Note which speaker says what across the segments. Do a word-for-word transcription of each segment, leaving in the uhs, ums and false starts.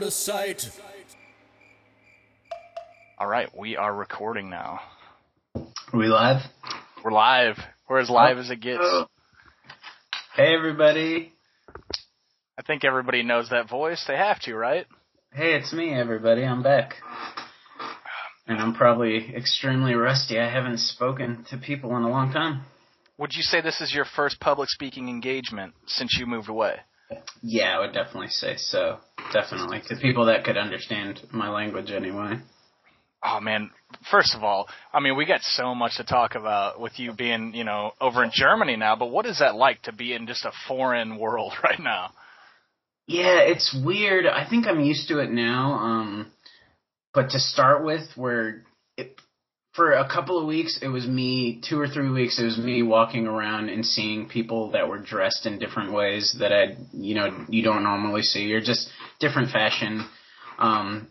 Speaker 1: out of sight.
Speaker 2: All right, we are recording now.
Speaker 3: Are we live?
Speaker 2: We're live. We're as live oh. as it gets.
Speaker 3: Hey, everybody.
Speaker 2: I think everybody knows that voice. They have to, right?
Speaker 3: Hey, it's me, everybody. I'm back. And I'm probably extremely rusty. I haven't spoken to people in a long time.
Speaker 2: Would you say this is your first public speaking engagement since you moved away?
Speaker 3: Yeah, I would definitely say so. Definitely. To people that could understand my language anyway.
Speaker 2: Oh, man. First of all, I mean, we got so much to talk about with you being, you know, over in Germany now, but what is that like to be in just a foreign world right now?
Speaker 3: Yeah, it's weird. I think I'm used to it now. Um, but to start with, where it, for a couple of weeks, it was me, two or three weeks, it was me walking around and seeing people that were dressed in different ways that I, you know, you don't normally see, or just different fashion. Um,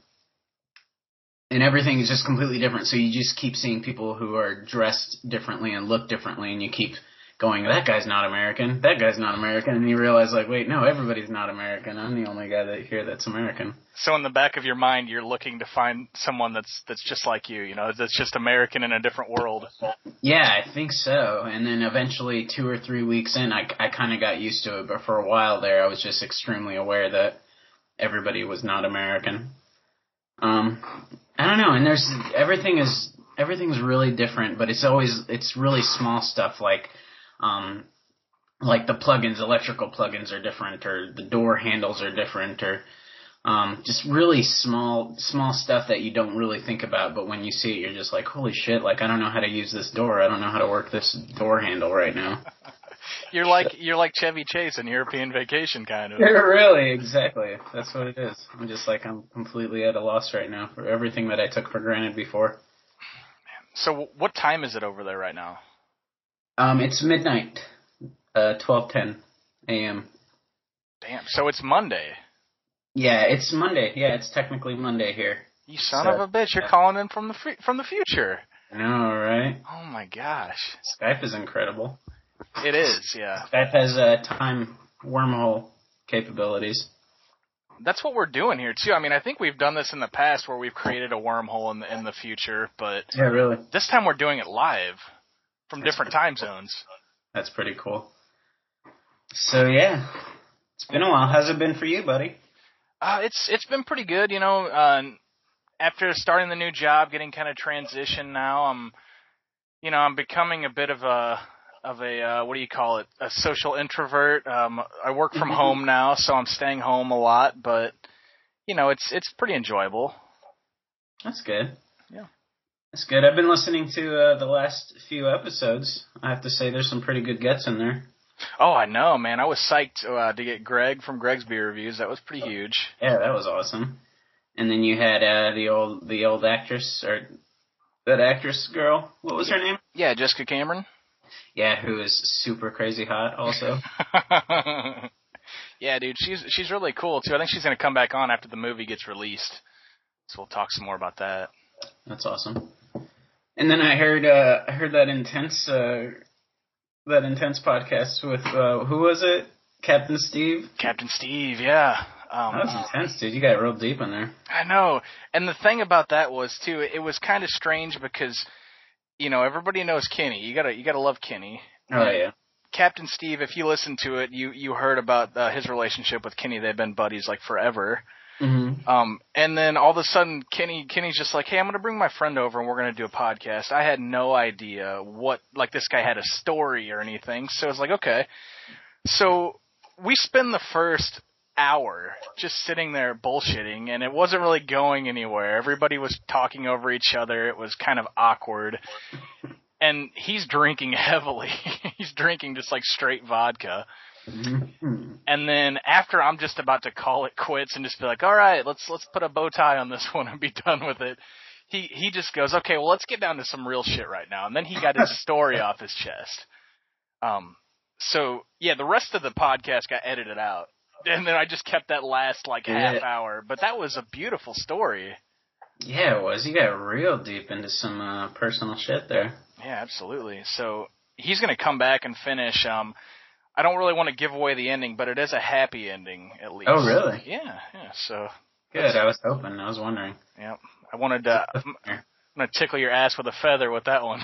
Speaker 3: and everything is just completely different. So you just keep seeing people who are dressed differently and look differently, and you keep going, that guy's not American, that guy's not American, and you realize, like, wait, no, everybody's not American. I'm the only guy that here that's American.
Speaker 2: So in the back of your mind, you're looking to find someone that's that's just like you, you know, that's just American in a different world.
Speaker 3: Yeah, I think so. And then eventually, two or three weeks in, I, I kind of got used to it, but for a while there, I was just extremely aware that everybody was not American. Um, I don't know, and there's, everything is, everything's really different, but it's always, it's really small stuff, like, Um, like the plugins, electrical plugins are different, or the door handles are different, or um, just really small, small stuff that you don't really think about. But when you see it, you're just like, "Holy shit!" Like, I don't know how to use this door. I don't know how to work this door handle right now.
Speaker 2: You're like you're like Chevy Chase in European Vacation, kind of.
Speaker 3: Yeah, really, exactly. That's what it is. I'm just like, I'm completely at a loss right now for everything that I took for granted before.
Speaker 2: So, what time is it over there right now?
Speaker 3: Um, it's midnight, uh, twelve ten a.m.
Speaker 2: Damn, so it's Monday.
Speaker 3: Yeah, it's Monday. Yeah, it's technically Monday here.
Speaker 2: You son
Speaker 3: so,
Speaker 2: of a bitch, you're
Speaker 3: yeah.
Speaker 2: calling in from the f- from the future.
Speaker 3: I know, right?
Speaker 2: Oh my gosh.
Speaker 3: Skype is incredible.
Speaker 2: It is, yeah.
Speaker 3: Skype has uh, time wormhole capabilities.
Speaker 2: That's what we're doing here, too. I mean, I think we've done this in the past where we've created a wormhole in the, in the future, but
Speaker 3: yeah, really.
Speaker 2: This time we're doing it live. From
Speaker 3: That's
Speaker 2: different time zones.
Speaker 3: That's pretty cool. So yeah, it's been a while. How's it been for you, buddy?
Speaker 2: Uh, it's it's been pretty good. You know, uh, after starting the new job, getting kind of transition now, I'm, you know, I'm becoming a bit of a of a uh, what do you call it? A social introvert. Um, I work from home now, so I'm staying home a lot. But you know, it's it's pretty enjoyable.
Speaker 3: That's good.
Speaker 2: Yeah.
Speaker 3: That's good. I've been listening to uh, the last few episodes. I have to say there's some pretty good gets in there.
Speaker 2: Oh, I know, man. I was psyched uh, to get Greg from Greg's Beer Reviews. That was pretty huge.
Speaker 3: Yeah, that was awesome. And then you had uh, the old the old actress, or that actress girl. What was her name?
Speaker 2: Yeah, Jessica Cameron.
Speaker 3: Yeah, who is super crazy hot also.
Speaker 2: Yeah, dude, she's she's really cool, too. I think she's going to come back on after the movie gets released. So we'll talk some more about that.
Speaker 3: That's awesome. And then I heard uh, I heard that intense uh, that intense podcast with uh, who was it? Captain Steve.
Speaker 2: Captain Steve, yeah. Um,
Speaker 3: that was intense, dude. You got real deep in there.
Speaker 2: I know. And the thing about that was too, it was kind of strange because, you know, everybody knows Kenny. You gotta you gotta love Kenny.
Speaker 3: Oh yeah.
Speaker 2: Captain Steve, if you listen to it, you you heard about uh, his relationship with Kenny. They've been buddies like forever.
Speaker 3: Mm-hmm.
Speaker 2: Um, and then all of a sudden, Kenny, Kenny's just like, hey, I'm going to bring my friend over and we're going to do a podcast. I had no idea what, like, this guy had a story or anything. So I was like, okay. So we spend the first hour just sitting there bullshitting, and it wasn't really going anywhere. Everybody was talking over each other. It was kind of awkward. And he's drinking heavily. He's drinking just like straight vodka.
Speaker 3: Mm-hmm.
Speaker 2: And then after I'm just about to call it quits and just be like, all right, let's let's put a bow tie on this one and be done with it, he he just goes, okay, well, let's get down to some real shit right now. And then he got his story off his chest. Um, so, yeah, the rest of the podcast got edited out. And then I just kept that last, like,
Speaker 3: yeah.
Speaker 2: half hour. But that was a beautiful story.
Speaker 3: Yeah, it was. You got real deep into some uh, personal shit there.
Speaker 2: Yeah, absolutely. So he's going to come back and finish. Um, I don't really want to give away the ending, but it is a happy ending, at least.
Speaker 3: Oh, really?
Speaker 2: Yeah, yeah. So
Speaker 3: Good. That's, I was hoping. I was wondering.
Speaker 2: Yep. I wanted to. I'm gonna tickle your ass with a feather with that one.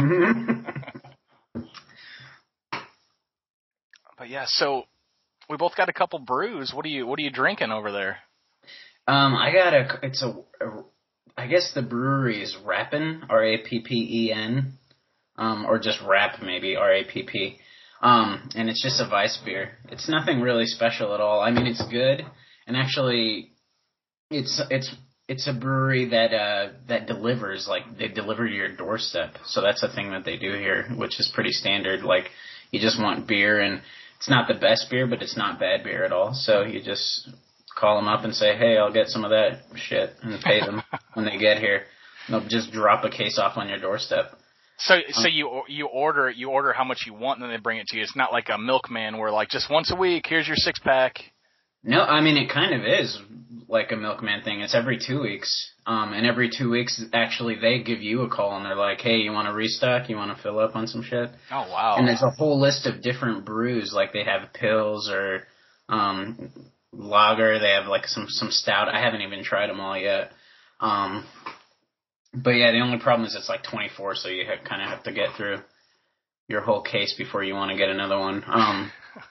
Speaker 2: But yeah, so we both got a couple brews. What are you What are you drinking over there?
Speaker 3: Um, I got a. It's a. a I guess the brewery is Rappin, R A P P E N, um, or just Rap maybe, R A P P. Um, and it's just a Weiss beer. It's nothing really special at all. I mean, it's good, and actually, it's it's it's a brewery that uh that delivers. Like, they deliver to your doorstep. So that's a thing that they do here, which is pretty standard. Like, you just want beer, and it's not the best beer, but it's not bad beer at all. So you just call them up and say, hey, I'll get some of that shit, and pay them when they get here. They'll just drop a case off on your doorstep.
Speaker 2: So, so um, you you order you order how much you want, and then they bring it to you. It's not like a milkman where, like, just once a week, here's your six pack.
Speaker 3: No, I mean, it kind of is like a milkman thing. It's every two weeks, um, and every two weeks, actually, they give you a call, and they're like, hey, you want to restock? You want to fill up on some shit?
Speaker 2: Oh, wow.
Speaker 3: And there's a whole list of different brews. Like, they have pills or um, lager. They have, like, some, some stout. I haven't even tried them all yet. Um, but, yeah, the only problem is it's, like, twenty-four, so you kind of have to get through your whole case before you want to get another one. Um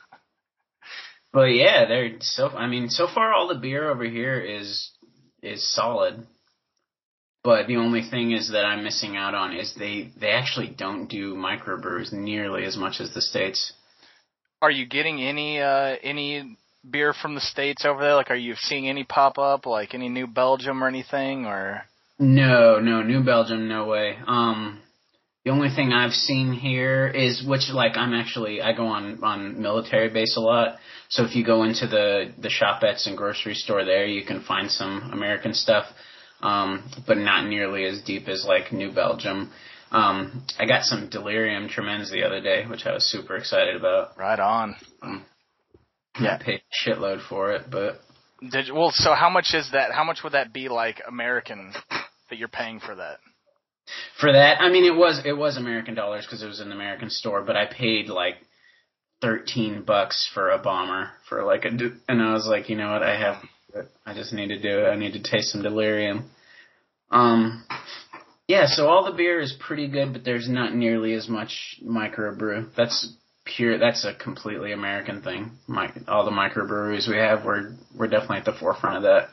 Speaker 3: But yeah, they're so. I mean, so far all the beer over here is is solid. But the only thing is that I'm missing out on is they they actually don't do microbrews nearly as much as the States.
Speaker 2: Are you getting any uh, any beer from the States over there? Like, are you seeing any pop up, like any New Belgium or anything, or?
Speaker 3: No, no, New Belgium, no way. Um. The only thing I've seen here is, which, like, I'm actually, I go on, on military base a lot, so if you go into the, the Shopettes and grocery store there, you can find some American stuff, um, but not nearly as deep as, like, New Belgium. Um, I got some Delirium Tremens the other day, which I was super excited about.
Speaker 2: Right on.
Speaker 3: Um, yeah. I paid a shitload for it, but...
Speaker 2: Did you, well, so how much is that, how much would that be, like, American, that you're paying for that?
Speaker 3: For that, I mean, it was it was American dollars because it was an American store, but I paid like thirteen bucks for a bomber for like a, and I was like, you know what, I have, I just need to do it. I need to taste some Delirium. Um, yeah, so all the beer is pretty good, but there's not nearly as much microbrew. That's pure. That's a completely American thing. My, all the microbreweries we have, we're we're definitely at the forefront of that.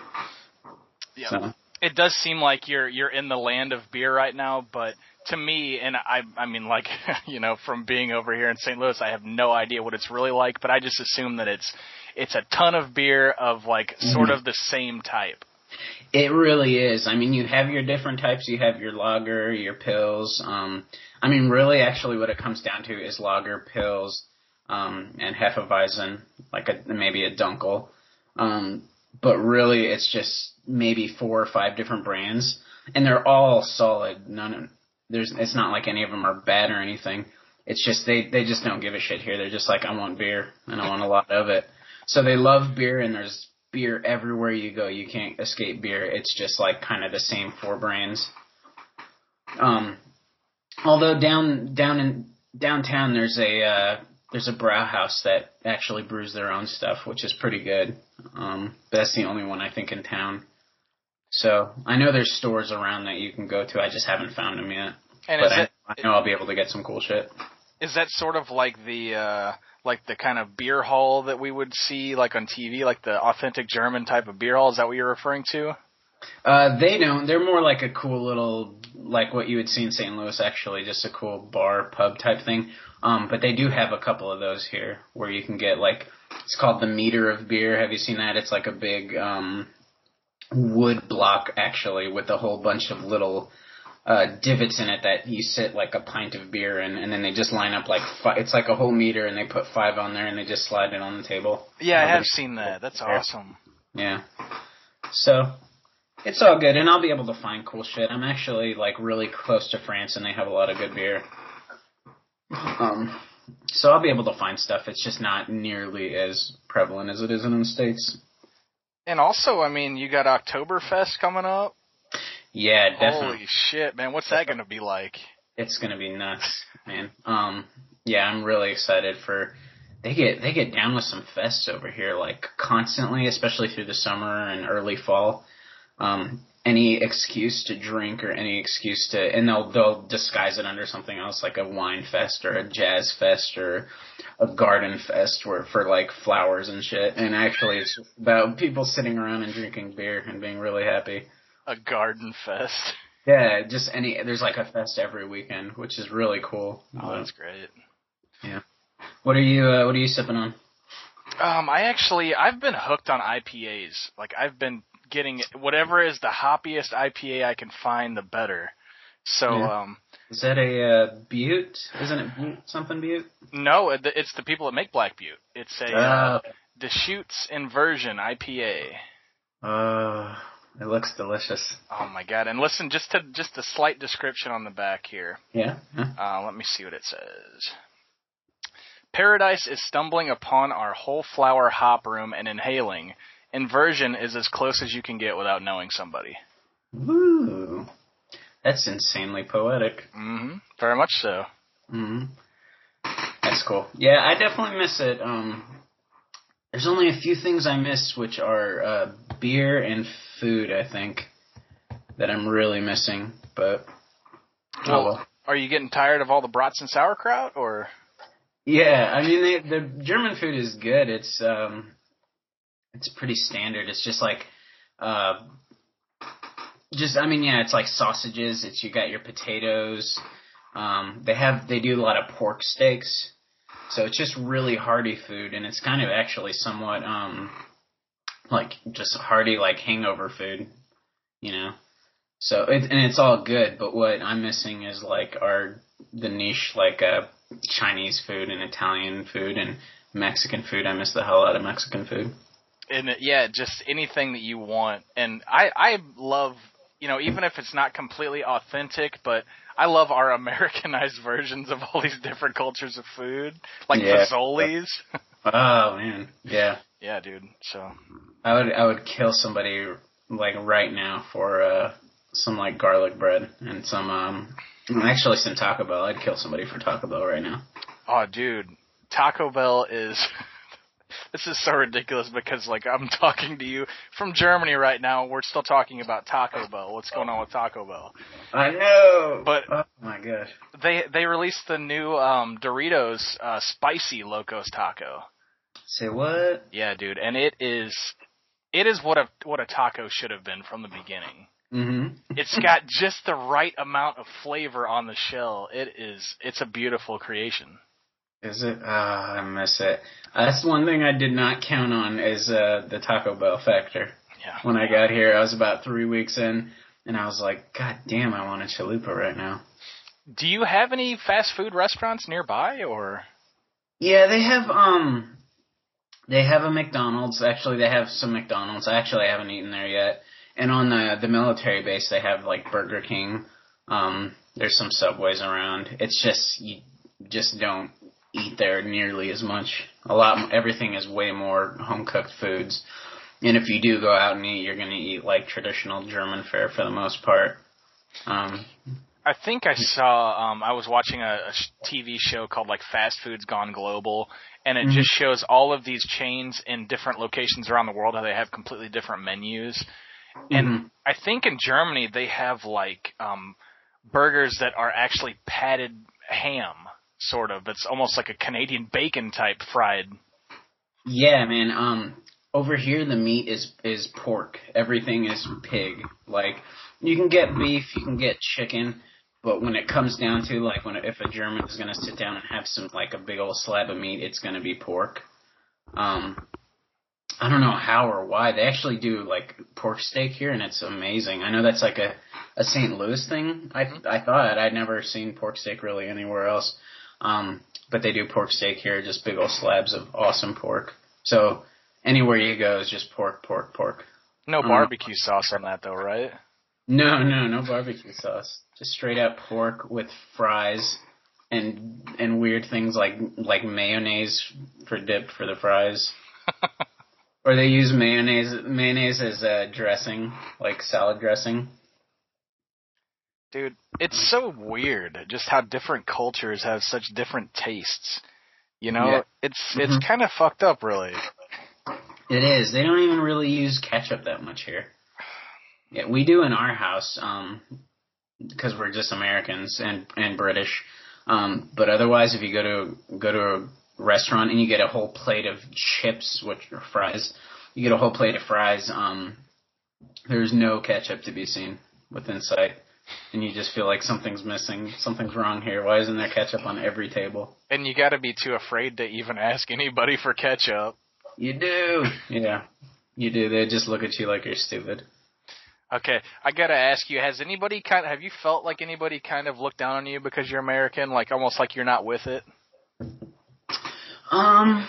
Speaker 2: Yeah. So. It does seem like you're you're in the land of beer right now, but to me, and I I mean, like, you know, from being over here in Saint Louis, I have no idea what it's really like, but I just assume that it's it's a ton of beer of, like, sort of the same type.
Speaker 3: It really is. I mean, you have your different types. You have your lager, your pills. Um, I mean, really, actually, what it comes down to is lager, pills, um, and Hefeweizen, like a maybe a Dunkel. Um, but really, it's just maybe four or five different brands, and they're all solid. None of, there's it's not like any of them are bad or anything. It's just they they just don't give a shit here. They're just like, I want beer and I want a lot of it. So they love beer, and there's beer everywhere you go. You can't escape beer. It's just like kind of the same four brands. Um, although down down in downtown there's a uh, there's a brew house that actually brews their own stuff, which is pretty good. Um, but that's the only one I think in town. So I know there's stores around that you can go to. I just haven't found them yet.
Speaker 2: And
Speaker 3: but
Speaker 2: is
Speaker 3: I,
Speaker 2: it,
Speaker 3: I know I'll be able to get some cool shit.
Speaker 2: Is that sort of like the uh, like the kind of beer hall that we would see like on T V, like the authentic German type of beer hall? Is that what you're referring to?
Speaker 3: Uh, they don't. They're more like a cool little, like what you would see in Saint Louis, actually, just a cool bar, pub type thing. Um, but they do have a couple of those here where you can get, like, it's called the Meter of Beer. Have you seen that? It's like a big um, wood block, actually, with a whole bunch of little uh, divots in it that you sit, like, a pint of beer in, and then they just line up, like, five, it's like a whole meter, and they put five on there, and they just slide it on the table.
Speaker 2: Yeah, I have seen that. That's awesome.
Speaker 3: Yeah. So... it's all good, and I'll be able to find cool shit. I'm actually, like, really close to France, and they have a lot of good beer. Um, so I'll be able to find stuff. It's just not nearly as prevalent as it is in the States.
Speaker 2: And also, I mean, you got Oktoberfest coming up.
Speaker 3: Yeah, definitely.
Speaker 2: Holy shit, man. What's that going to be like?
Speaker 3: It's going to be nuts, man. Um, yeah, I'm really excited for they get they get down with some fests over here, like constantly, especially through the summer and early fall. Um, any excuse to drink or any excuse to, and they'll they'll disguise it under something else, like a wine fest or a jazz fest or a garden fest, where for like flowers and shit. And actually, it's just about people sitting around and drinking beer and being really happy.
Speaker 2: A garden fest.
Speaker 3: Yeah, just any. There's like a fest every weekend, which is really cool.
Speaker 2: Oh,
Speaker 3: but,
Speaker 2: that's great.
Speaker 3: Yeah. What are you uh, What are you sipping on?
Speaker 2: Um, I actually I've been hooked on I P As. Like I've been getting whatever is the hoppiest I P A I can find, the better. So,
Speaker 3: yeah.
Speaker 2: um,
Speaker 3: is that a uh, Butte? Isn't it Butte, something Butte?
Speaker 2: No, it's the people that make Black Butte. It's a uh, uh, Deschutes Inversion I P A.
Speaker 3: Uh, it looks delicious.
Speaker 2: Oh my god! And listen, just to just a slight description on the back here.
Speaker 3: Yeah. yeah.
Speaker 2: Uh, let me see what it says. Paradise is stumbling upon our whole flower hop room and inhaling. Inversion is as close as you can get without knowing somebody.
Speaker 3: Ooh. That's insanely poetic.
Speaker 2: Mm-hmm. Very much so.
Speaker 3: Mm-hmm. That's cool. Yeah, I definitely miss it. Um, there's only a few things I miss, which are uh, beer and food, I think, that I'm really missing. But,
Speaker 2: well, oh well. Are you getting tired of all the brats and sauerkraut, or?
Speaker 3: Yeah, I mean, they, the German food is good. It's, um... It's pretty standard. It's just like, uh, just, I mean, yeah, it's like sausages. It's, you got your potatoes. Um, they have, they do a lot of pork steaks. So it's just really hearty food. And it's kind of actually somewhat, um, like just hearty, like hangover food, you know? So, it, and it's all good. But what I'm missing is like our, the niche, like, uh, Chinese food and Italian food and Mexican food. I miss the hell out of Mexican food.
Speaker 2: And yeah, just anything that you want. And I, I love, you know, even if it's not completely authentic, but I love our Americanized versions of all these different cultures of food, like
Speaker 3: yeah.
Speaker 2: Fazoli's.
Speaker 3: Oh man, yeah,
Speaker 2: yeah, dude. So
Speaker 3: I would, I would kill somebody like right now for uh, some like garlic bread and some, um, actually some Taco Bell. I'd kill somebody for Taco Bell right now.
Speaker 2: Oh, dude, Taco Bell is. This is so ridiculous because, like, I'm talking to you from Germany right now. We're still talking about Taco Bell. What's going on with Taco Bell?
Speaker 3: I know.
Speaker 2: But
Speaker 3: oh my gosh,
Speaker 2: they they released the new um, Doritos uh, Spicy Locos Taco.
Speaker 3: Say what?
Speaker 2: Yeah, dude, and it is it is what a what a taco should have been from the beginning.
Speaker 3: Mm-hmm.
Speaker 2: It's got just the right amount of flavor on the shell. It is it's a beautiful creation.
Speaker 3: Is it? Ah, oh, I miss it. Uh, that's one thing I did not count on is uh, the Taco Bell factor.
Speaker 2: Yeah.
Speaker 3: When I got here, I was about three weeks in, and I was like, God damn, I want a chalupa right now.
Speaker 2: Do you have any fast food restaurants nearby, or?
Speaker 3: Yeah, they have, um, they have a McDonald's. Actually, they have some McDonald's. I actually haven't eaten there yet. And on the, the military base, they have, like, Burger King. Um, there's some Subways around. It's just, you just don't eat there nearly as much. A lot, everything is way more home-cooked foods. And if you do go out and eat, you're going to eat like traditional German fare for the most part. Um,
Speaker 2: I think I saw, um, I was watching a, a T V show called like Fast Foods Gone Global, and it mm-hmm. just shows all of these chains in different locations around the world, how they have completely different menus. And mm-hmm. I think in Germany they have like um, burgers that are actually patted ham. Sort of. It's almost like a Canadian bacon type fried.
Speaker 3: Yeah, man. Um, over here the meat is is pork. Everything is pig. Like you can get beef, you can get chicken, but when it comes down to like when if a German is gonna sit down and have some like a big old slab of meat, it's gonna be pork. Um, I don't know how or why they actually do like pork steak here, and it's amazing. I know that's like a a Saint Louis thing. I I thought I'd never seen pork steak really anywhere else. Um, but they do pork steak here, just big old slabs of awesome pork. So anywhere you go is just pork, pork, pork.
Speaker 2: No barbecue sauce on that though, right?
Speaker 3: No, no, no barbecue sauce. Just straight up pork with fries and and weird things like like mayonnaise for dip for the fries. Or they use mayonnaise mayonnaise as a dressing, like salad dressing.
Speaker 2: Dude, it's so weird just how different cultures have such different tastes. You know,
Speaker 3: Yeah.
Speaker 2: it's
Speaker 3: Mhm.
Speaker 2: it's kind of fucked up, really.
Speaker 3: It is. They don't even really use ketchup that much here. Yeah, we do in our house, um, because we're just Americans and and British. Um, but otherwise, if you go to go to a restaurant and you get a whole plate of chips, which are fries, you get a whole plate of fries. Um, there's no ketchup to be seen within sight, and you just feel like something's missing, something's wrong here. Why isn't there ketchup on every table?
Speaker 2: And you got to be too afraid to even ask anybody for ketchup.
Speaker 3: You do, yeah, you do. They just look at you like you're stupid.
Speaker 2: Okay, I gotta ask you: Has anybody kind of have you felt like anybody kind of looked down on you because you're American, like almost like you're not with it?
Speaker 3: Um,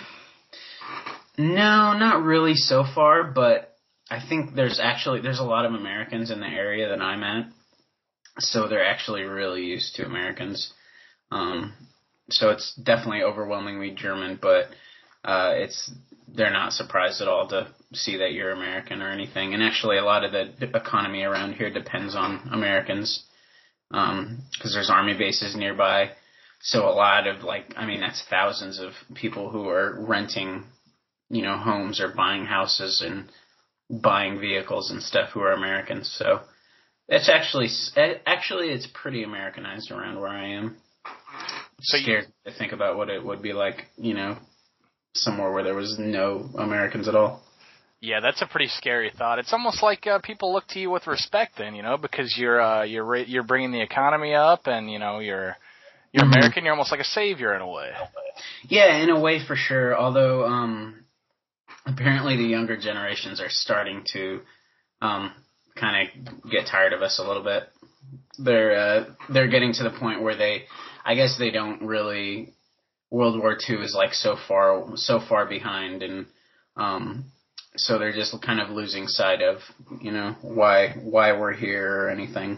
Speaker 3: no, not really so far, but I think there's actually there's a lot of Americans in the area that I'm at, so they're actually really used to Americans. Um, so it's definitely overwhelmingly German, but uh, it's they're not surprised at all to see that you're American or anything. And actually, a lot of the economy around here depends on Americans, um, because there's army bases nearby. So a lot of, like, I mean, that's thousands of people who are renting, you know, homes or buying houses and buying vehicles and stuff who are Americans. So it's actually, actually, it's pretty Americanized around where I am.
Speaker 2: So
Speaker 3: Scared
Speaker 2: you,
Speaker 3: to think about what it would be like, you know, somewhere where there was no Americans at all.
Speaker 2: yeah, that's a pretty scary thought. It's almost like uh, people look to you with respect, then, you know, because you're uh, you're ra- you're bringing the economy up, and you know you're you're
Speaker 3: Mm-hmm.
Speaker 2: American. You're almost like a savior in a way.
Speaker 3: Yeah, in a way, for sure. Although, um, apparently the younger generations are starting to um, kind of get tired of us a little bit. They're uh, they're getting to the point where they, I guess, they don't really. World War Two is like so far so far behind, and um, so they're just kind of losing sight of, you know, why why we're here or anything.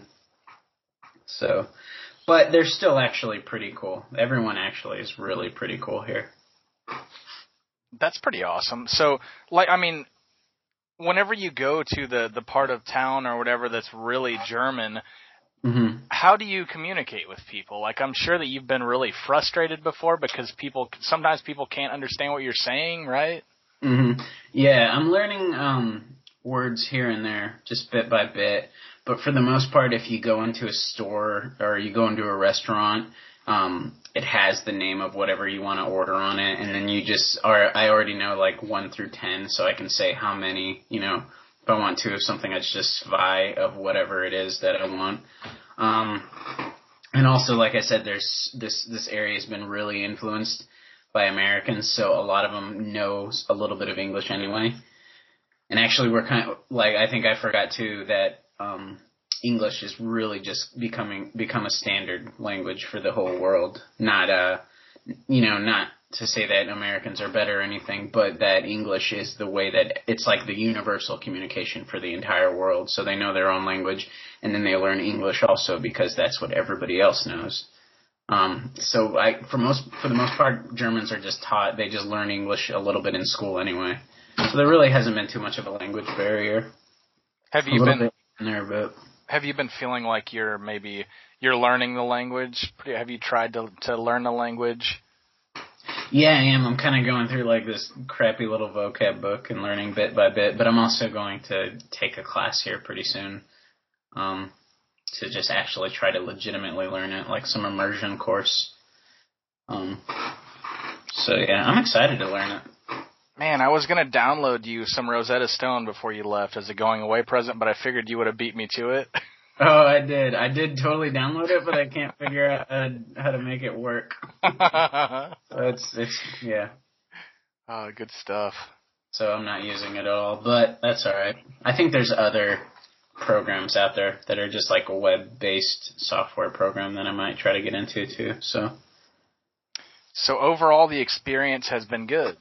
Speaker 3: So, but they're still actually pretty cool. Everyone actually is really pretty cool here.
Speaker 2: That's pretty awesome. So, like, I mean, whenever you go to the the part of town or whatever that's really German.
Speaker 3: Mm-hmm.
Speaker 2: How do you communicate with people? Like, I'm sure that you've been really frustrated before because people sometimes people can't understand what you're saying, right?
Speaker 3: Mm-hmm. Yeah, I'm learning um, words here and there, just bit by bit. But for the most part, if you go into a store or you go into a restaurant, um, it has the name of whatever you want to order on it, and then you just are. I already know like one through ten, so I can say how many, you know. If I want to, of something, it's just zwei of whatever it is that I want. Um, and also, like I said, there's this this area has been really influenced by Americans, so a lot of them know a little bit of English anyway. And actually, we're kind of like I think I forgot too that um, English is really just becoming become a standard language for the whole world. Not uh, you know, not to say that Americans are better or anything, but that English is the way that it's like the universal communication for the entire world. So they know their own language, and then they learn English also because that's what everybody else knows. Um, so I, for most, for the most part, Germans are just taught, they just learn English a little bit in school anyway. So there really hasn't been too much of a language barrier.
Speaker 2: Have you been
Speaker 3: bit in there, but
Speaker 2: have you been feeling like you're maybe you're learning the language? Have you tried to to learn the language?
Speaker 3: Yeah, I am. I'm kind of going through like this crappy little vocab book and learning bit by bit, but I'm also going to take a class here pretty soon um, to just actually try to legitimately learn it, like some immersion course. Um, so yeah, I'm excited to learn it.
Speaker 2: Man, I was going to download you some Rosetta Stone before you left as a going away present, but I figured you would have beat me to it.
Speaker 3: Oh, I did. I did totally download it, but I can't figure out how to, how to make it work. So it's, it's, yeah.
Speaker 2: Oh, good stuff.
Speaker 3: So I'm not using it at all, but that's alright. I think there's other programs out there that are just like a web-based software program that I might try to get into too, so.
Speaker 2: So overall, the experience has been good.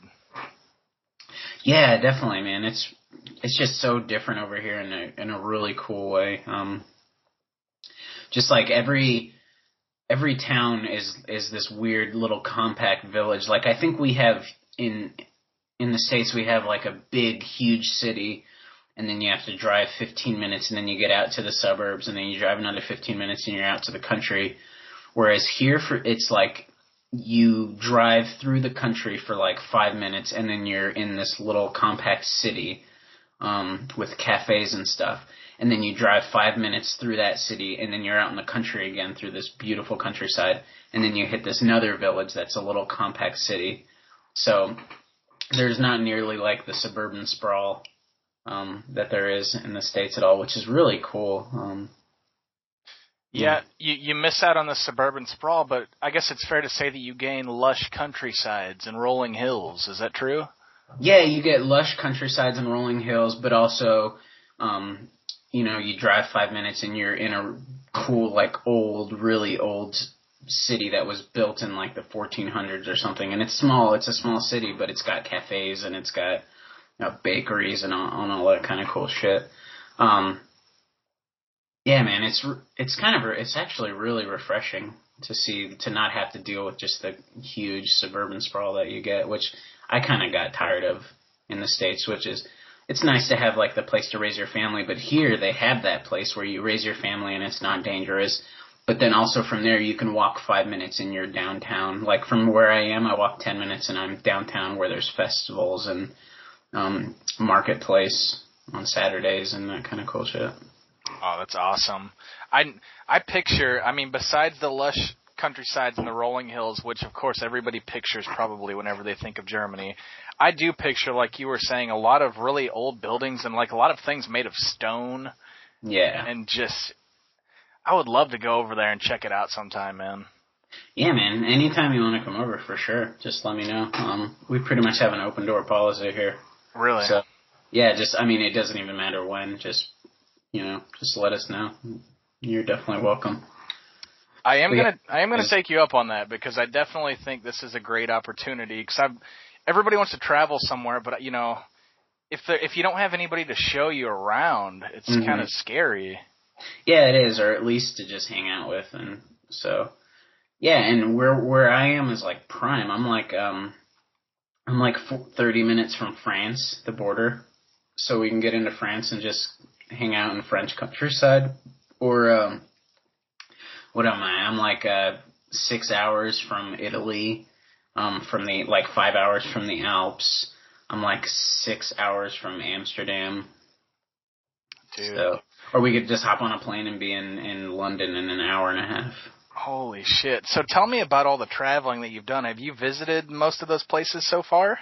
Speaker 3: Yeah, definitely, man. It's, it's just so different over here in a, in a really cool way. Um, Just like every every town is is this weird little compact village. Like I think we have in in the States we have like a big huge city, and then you have to drive fifteen minutes, and then you get out to the suburbs, and then you drive another fifteen minutes, and you're out to the country. Whereas here for it's like you drive through the country for like five minutes, and then you're in this little compact city um, with cafes and stuff. And then you drive five minutes through that city, and then you're out in the country again through this beautiful countryside. And then you hit this another village that's a little compact city. So there's not nearly like the suburban sprawl um, that there is in the States at all, which is really cool. Um,
Speaker 2: yeah, you, you miss out on the suburban sprawl, but I guess it's fair to say that you gain lush countrysides and rolling hills. Is that true?
Speaker 3: Yeah, you get lush countrysides and rolling hills, but also... Um, you know, you drive five minutes and you're in a cool, like, old, really old city that was built in, like, the fourteen hundreds or something. And it's small. It's a small city, but it's got cafes and it's got, you know, bakeries and all, and all that kind of cool shit. Um, yeah, man, it's it's kind of, it's actually really refreshing to see, to not have to deal with just the huge suburban sprawl that you get, which I kind of got tired of in the States, which is... It's nice to have, like, the place to raise your family, but here they have that place where you raise your family and it's not dangerous. But then also from there you can walk five minutes and you're downtown. Like, from where I am, I walk ten minutes and I'm downtown where there's festivals and um, marketplace on Saturdays and that kind of cool shit.
Speaker 2: Oh, that's awesome. I, I picture, I mean, besides the lush countrysides and the rolling hills, which, of course, everybody pictures probably whenever they think of Germany, I do picture, like you were saying, a lot of really old buildings and, like, a lot of things made of stone.
Speaker 3: Yeah.
Speaker 2: And just, I would love to go over there and check it out sometime, man.
Speaker 3: Yeah, man. Anytime you want to come over, for sure. Just let me know. Um, we pretty much have an open door policy here.
Speaker 2: Really?
Speaker 3: So, yeah, just, I mean, it doesn't even matter when. Just, you know, just let us know. You're definitely welcome.
Speaker 2: I am gonna, I am gonna take you up on that because I definitely think this is a great opportunity. Because I've, everybody wants to travel somewhere, but you know, if there, if you don't have anybody to show you around, it's mm-hmm. kind of scary.
Speaker 3: Yeah, it is, or at least to just hang out with, and so, yeah. And where where I am is like prime. I'm like um, I'm like thirty minutes from France, the border, so we can get into France and just hang out in French countryside, or um. What am I? I'm like uh, six hours from Italy, um, from the like five hours from the Alps. I'm like six hours from Amsterdam.
Speaker 2: Dude.
Speaker 3: So, or we could just hop on a plane and be in, in London in an hour and a half.
Speaker 2: Holy shit! So tell me about all the traveling that you've done. Have you visited most of those places so far?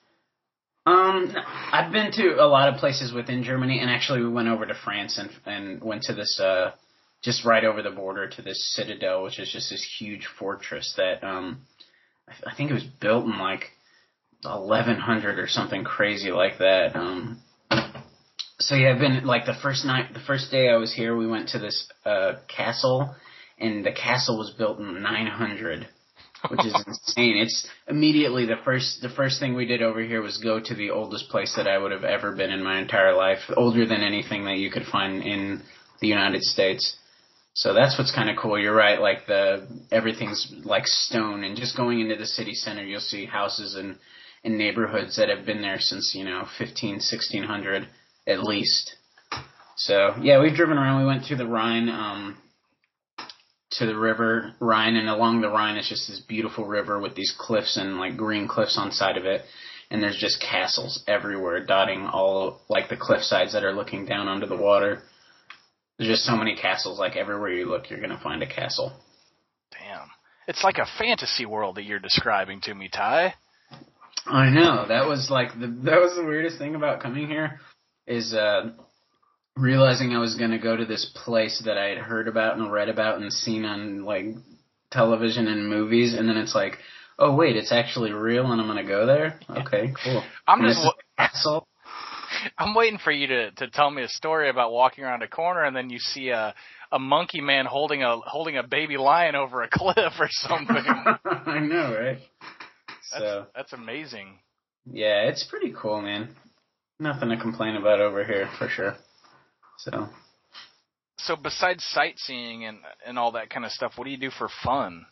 Speaker 3: Um, I've been to a lot of places within Germany, and actually we went over to France and and went to this. Uh, Just right over the border to this citadel, which is just this huge fortress that um, I think it was built in like eleven hundred or something crazy like that. Um, so yeah, I've been like the first night, the first day I was here, we went to this uh, castle, and the castle was built in nine hundred, which is insane. It's immediately the first the first thing we did over here was go to the oldest place that I would have ever been in my entire life, older than anything that you could find in the United States. So that's what's kind of cool. You're right, like the everything's like stone, and just going into the city center, you'll see houses and, and neighborhoods that have been there since, you know, fifteen, sixteen hundred at least. So, yeah, we've driven around. We went to the Rhine, um, to the river Rhine, and along the Rhine is just this beautiful river with these cliffs and like green cliffs on side of it. And there's just castles everywhere dotting all like the cliff sides that are looking down onto the water. There's just so many castles, like everywhere you look, you're going to find a castle.
Speaker 2: Damn. It's like a fantasy world that you're describing to me, Ty.
Speaker 3: I know. That was like, the, that was the weirdest thing about coming here, is uh, realizing I was going to go to this place that I had heard about and read about and seen on like television and movies, and then it's like, oh wait, it's actually real and I'm going to go there? Okay, cool.
Speaker 2: I'm just...
Speaker 3: castle.
Speaker 2: I'm waiting for you to, to tell me a story about walking around a corner and then you see a, a monkey man holding a holding a baby lion over a cliff or something.
Speaker 3: I know, right?
Speaker 2: That's,
Speaker 3: so
Speaker 2: that's amazing.
Speaker 3: Yeah, it's pretty cool, man. Nothing to complain about over here, for sure. So,
Speaker 2: so besides sightseeing and and all that kind of stuff, what do you do for fun?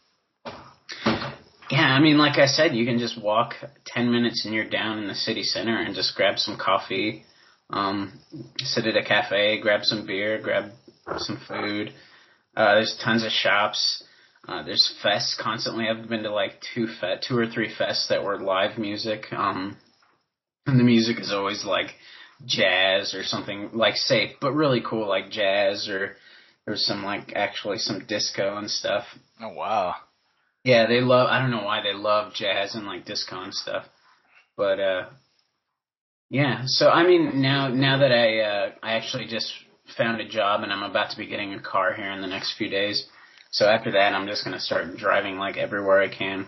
Speaker 3: Yeah, I mean, like I said, you can just walk ten minutes and you're down in the city center and just grab some coffee, um, sit at a cafe, grab some beer, grab some food. Uh, there's tons of shops. Uh, there's fests constantly. I've been to like two fe- two or three fests that were live music. Um, and the music is always like jazz or something like safe, but really cool, like jazz, or there's some like actually some disco and stuff.
Speaker 2: Oh wow.
Speaker 3: Yeah, they love. I don't know why they love jazz and like disco and stuff, but uh, yeah. So I mean, now now that I uh, I actually just found a job and I'm about to be getting a car here in the next few days. So after that, I'm just gonna start driving like everywhere I can.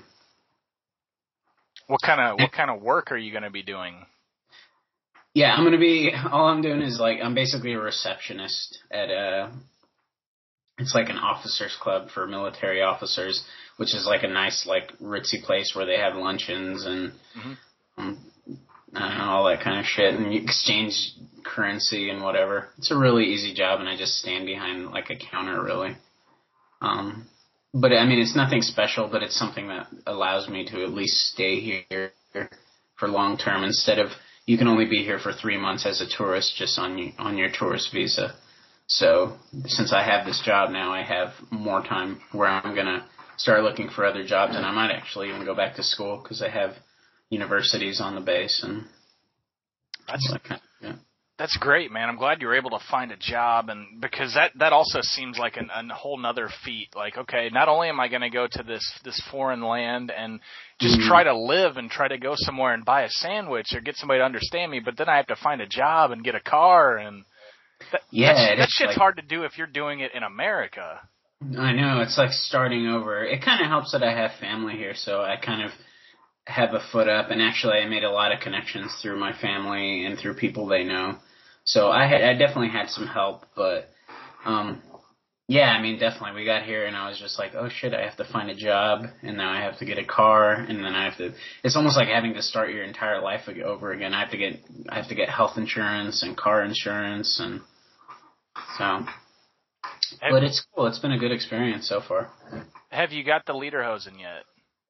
Speaker 2: What kind of what kind of work are you gonna be doing?
Speaker 3: Yeah, I'm gonna be. All I'm doing is like I'm basically a receptionist at a. It's like an officers club for military officers, which is like a nice like ritzy place where they have luncheons and mm-hmm. um, I don't know, all that kind of shit, and you exchange currency and whatever. It's a really easy job, and I just stand behind like a counter really. Um, but I mean, it's nothing special, but it's something that allows me to at least stay here for long term instead of you can only be here for three months as a tourist just on on your tourist visa. So since I have this job now, I have more time where I'm gonna start looking for other jobs, and I might actually even go back to school because I have universities on the base and
Speaker 2: that's
Speaker 3: that kind of, yeah.
Speaker 2: That's great, man. I'm glad you were able to find a job, and because that, that also seems like an, a whole nother feat. Like, okay, not only am I going to go to this this foreign land and just mm-hmm. try to live and try to go somewhere and buy a sandwich or get somebody to understand me, but then I have to find a job and get a car, and that,
Speaker 3: yeah,
Speaker 2: that, that shit's
Speaker 3: like,
Speaker 2: hard to do if you're doing it in America.
Speaker 3: I know, it's like starting over. It kind of helps that I have family here, so I kind of have a foot up, and actually I made a lot of connections through my family and through people they know. So I had, I definitely had some help, but, um, yeah, I mean, definitely we got here and I was just like, oh shit, I have to find a job and now I have to get a car and then I have to, it's almost like having to start your entire life over again. I have to get, I have to get health insurance and car insurance and so, but it's cool. It's been a good experience so far.
Speaker 2: Have you got the lederhosen yet?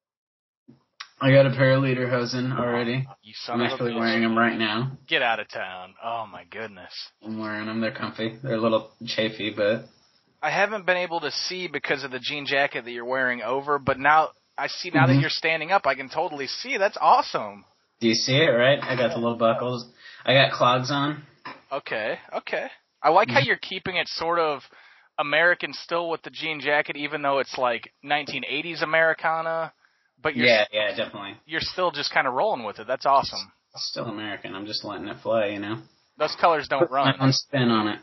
Speaker 3: I got a pair of lederhosen already.
Speaker 2: You son
Speaker 3: I'm
Speaker 2: of
Speaker 3: actually
Speaker 2: a bitch.
Speaker 3: wearing them right now.
Speaker 2: Get out of town. Oh, my goodness.
Speaker 3: I'm wearing them. They're comfy. They're a little chafy, but...
Speaker 2: I haven't been able to see because of the jean jacket that you're wearing over, but now I see now
Speaker 3: mm-hmm.
Speaker 2: that you're standing up, I can totally see. That's awesome.
Speaker 3: Do you see it, right? I got the little buckles. I got clogs on.
Speaker 2: Okay, okay. I like how you're keeping it sort of American still with the jean jacket, even though it's like nineteen eighties Americana. But you're
Speaker 3: yeah, yeah, definitely.
Speaker 2: You're still just kind of rolling with it. That's awesome.
Speaker 3: It's still American. I'm just letting it fly, you know.
Speaker 2: Those colors don't
Speaker 3: Put
Speaker 2: run.
Speaker 3: my own spin on it.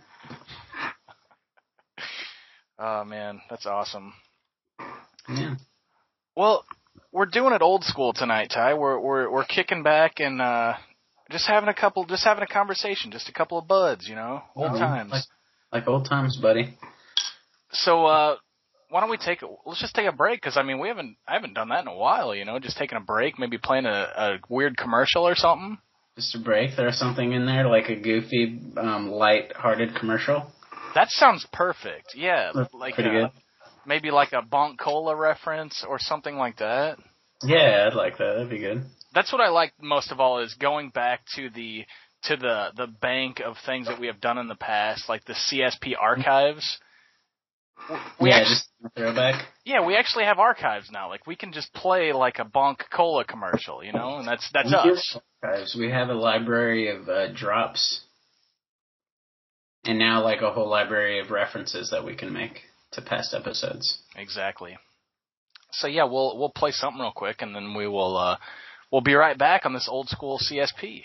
Speaker 2: Oh man, that's awesome.
Speaker 3: Yeah.
Speaker 2: Well, we're doing it old school tonight, Ty. We're we're we're kicking back and uh, just having a couple, just having a conversation, just a couple of buds, you know, old oh, times.
Speaker 3: Like, like old times, buddy.
Speaker 2: So. uh Why don't we take? Let's just take a break because I mean we haven't I haven't done that in a while. You know, just taking a break, maybe playing a, a weird commercial or something.
Speaker 3: Just a break. Throw something in there like a goofy, um, light-hearted commercial.
Speaker 2: That sounds perfect. Yeah,
Speaker 3: That's
Speaker 2: like
Speaker 3: pretty
Speaker 2: a,
Speaker 3: good.
Speaker 2: Maybe like a Bonk Cola reference or something like that.
Speaker 3: Yeah, I'd like that. That'd be good.
Speaker 2: That's what I like most of all is going back to the to the the bank of things that we have done in the past, like the C S P archives. We
Speaker 3: yeah,
Speaker 2: actually,
Speaker 3: just a throwback.
Speaker 2: Yeah, we actually have archives now. Like we can just play like a Bonk Cola commercial, you know, and that's that's
Speaker 3: we
Speaker 2: us.
Speaker 3: Archives. We have a library of uh, drops, and now like a whole library of references that we can make to past episodes.
Speaker 2: Exactly. So yeah, we'll we'll play something real quick, and then we will uh, we'll be right back on this old school C S P.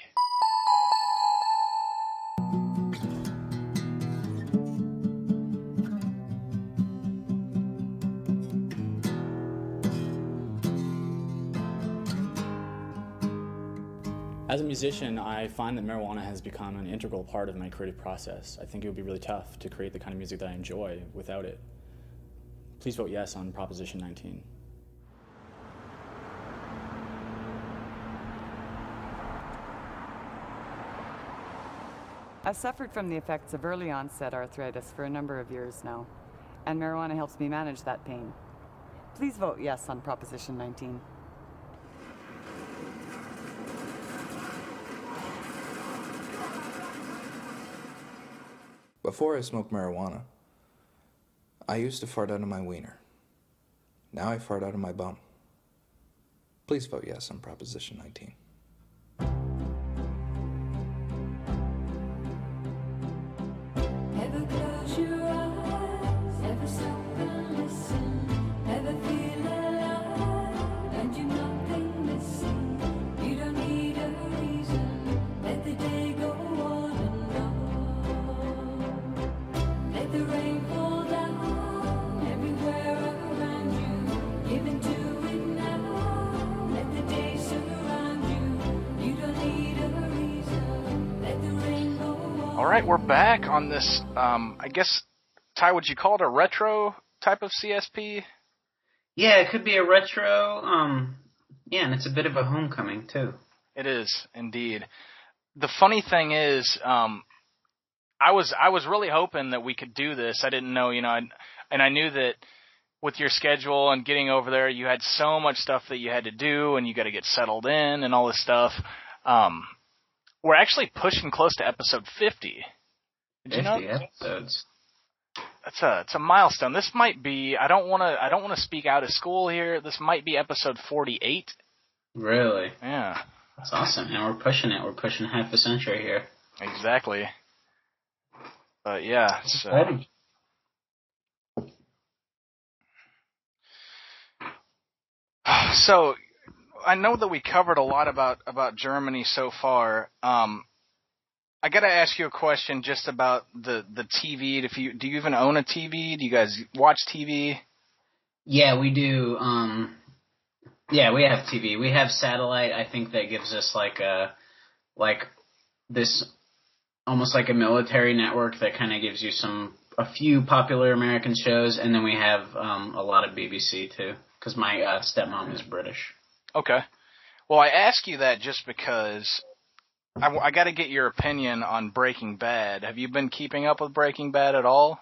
Speaker 1: As a musician, I find that marijuana has become an integral part of my creative process. I think it would be really tough to create the kind of music that I enjoy without it. Please vote yes on Proposition nineteen.
Speaker 4: I've suffered from the effects of early onset arthritis for a number of years now, and marijuana helps me manage that pain. Please vote yes on Proposition nineteen.
Speaker 5: Before I smoked marijuana, I used to fart out of my wiener. Now I fart out of my bum. Please vote yes on Proposition nineteen.
Speaker 6: Never close your eyes, never stop and listen, never feel alive, and you're nothing missing. You don't need a reason, let the day go on and on. Let the rain fall down everywhere around you, give into it now, let the day surround you. You don't need a reason, let the rain go on.
Speaker 2: All right, we're back on this, um, I guess, Ty, would you call it a retro type of C S P?
Speaker 3: Yeah, it could be a retro. Um, yeah, and it's a bit of a homecoming, too.
Speaker 2: It is, indeed. The funny thing is, um, I was I was really hoping that we could do this. I didn't know, you know, and, and I knew that with your schedule and getting over there, you had so much stuff that you had to do, and you got to get settled in and all this stuff. Um, we're actually pushing close to episode fifty. Did you know?
Speaker 3: fifty episodes.
Speaker 2: That's a it's a milestone. This might be. I don't want to. I don't want to speak out of school here. This might be episode forty-eight.
Speaker 3: Really?
Speaker 2: Yeah.
Speaker 3: That's awesome, and we're pushing it. We're pushing half a century here.
Speaker 2: Exactly. But yeah. So.
Speaker 3: Exciting.
Speaker 2: So, I know that we covered a lot about, about Germany so far. Um, I got to ask you a question just about the, the T V. If you do you even own a T V? Do you guys watch T V?
Speaker 3: Yeah, we do. Um, yeah, we have T V. We have satellite. I think that gives us like a like this almost like a military network that kind of gives you some a few popular American shows, and then we have um, a lot of B B C too, because my uh, stepmom is British.
Speaker 2: Okay. Well, I ask you that just because I, I got to get your opinion on Breaking Bad. Have you been keeping up with Breaking Bad at all?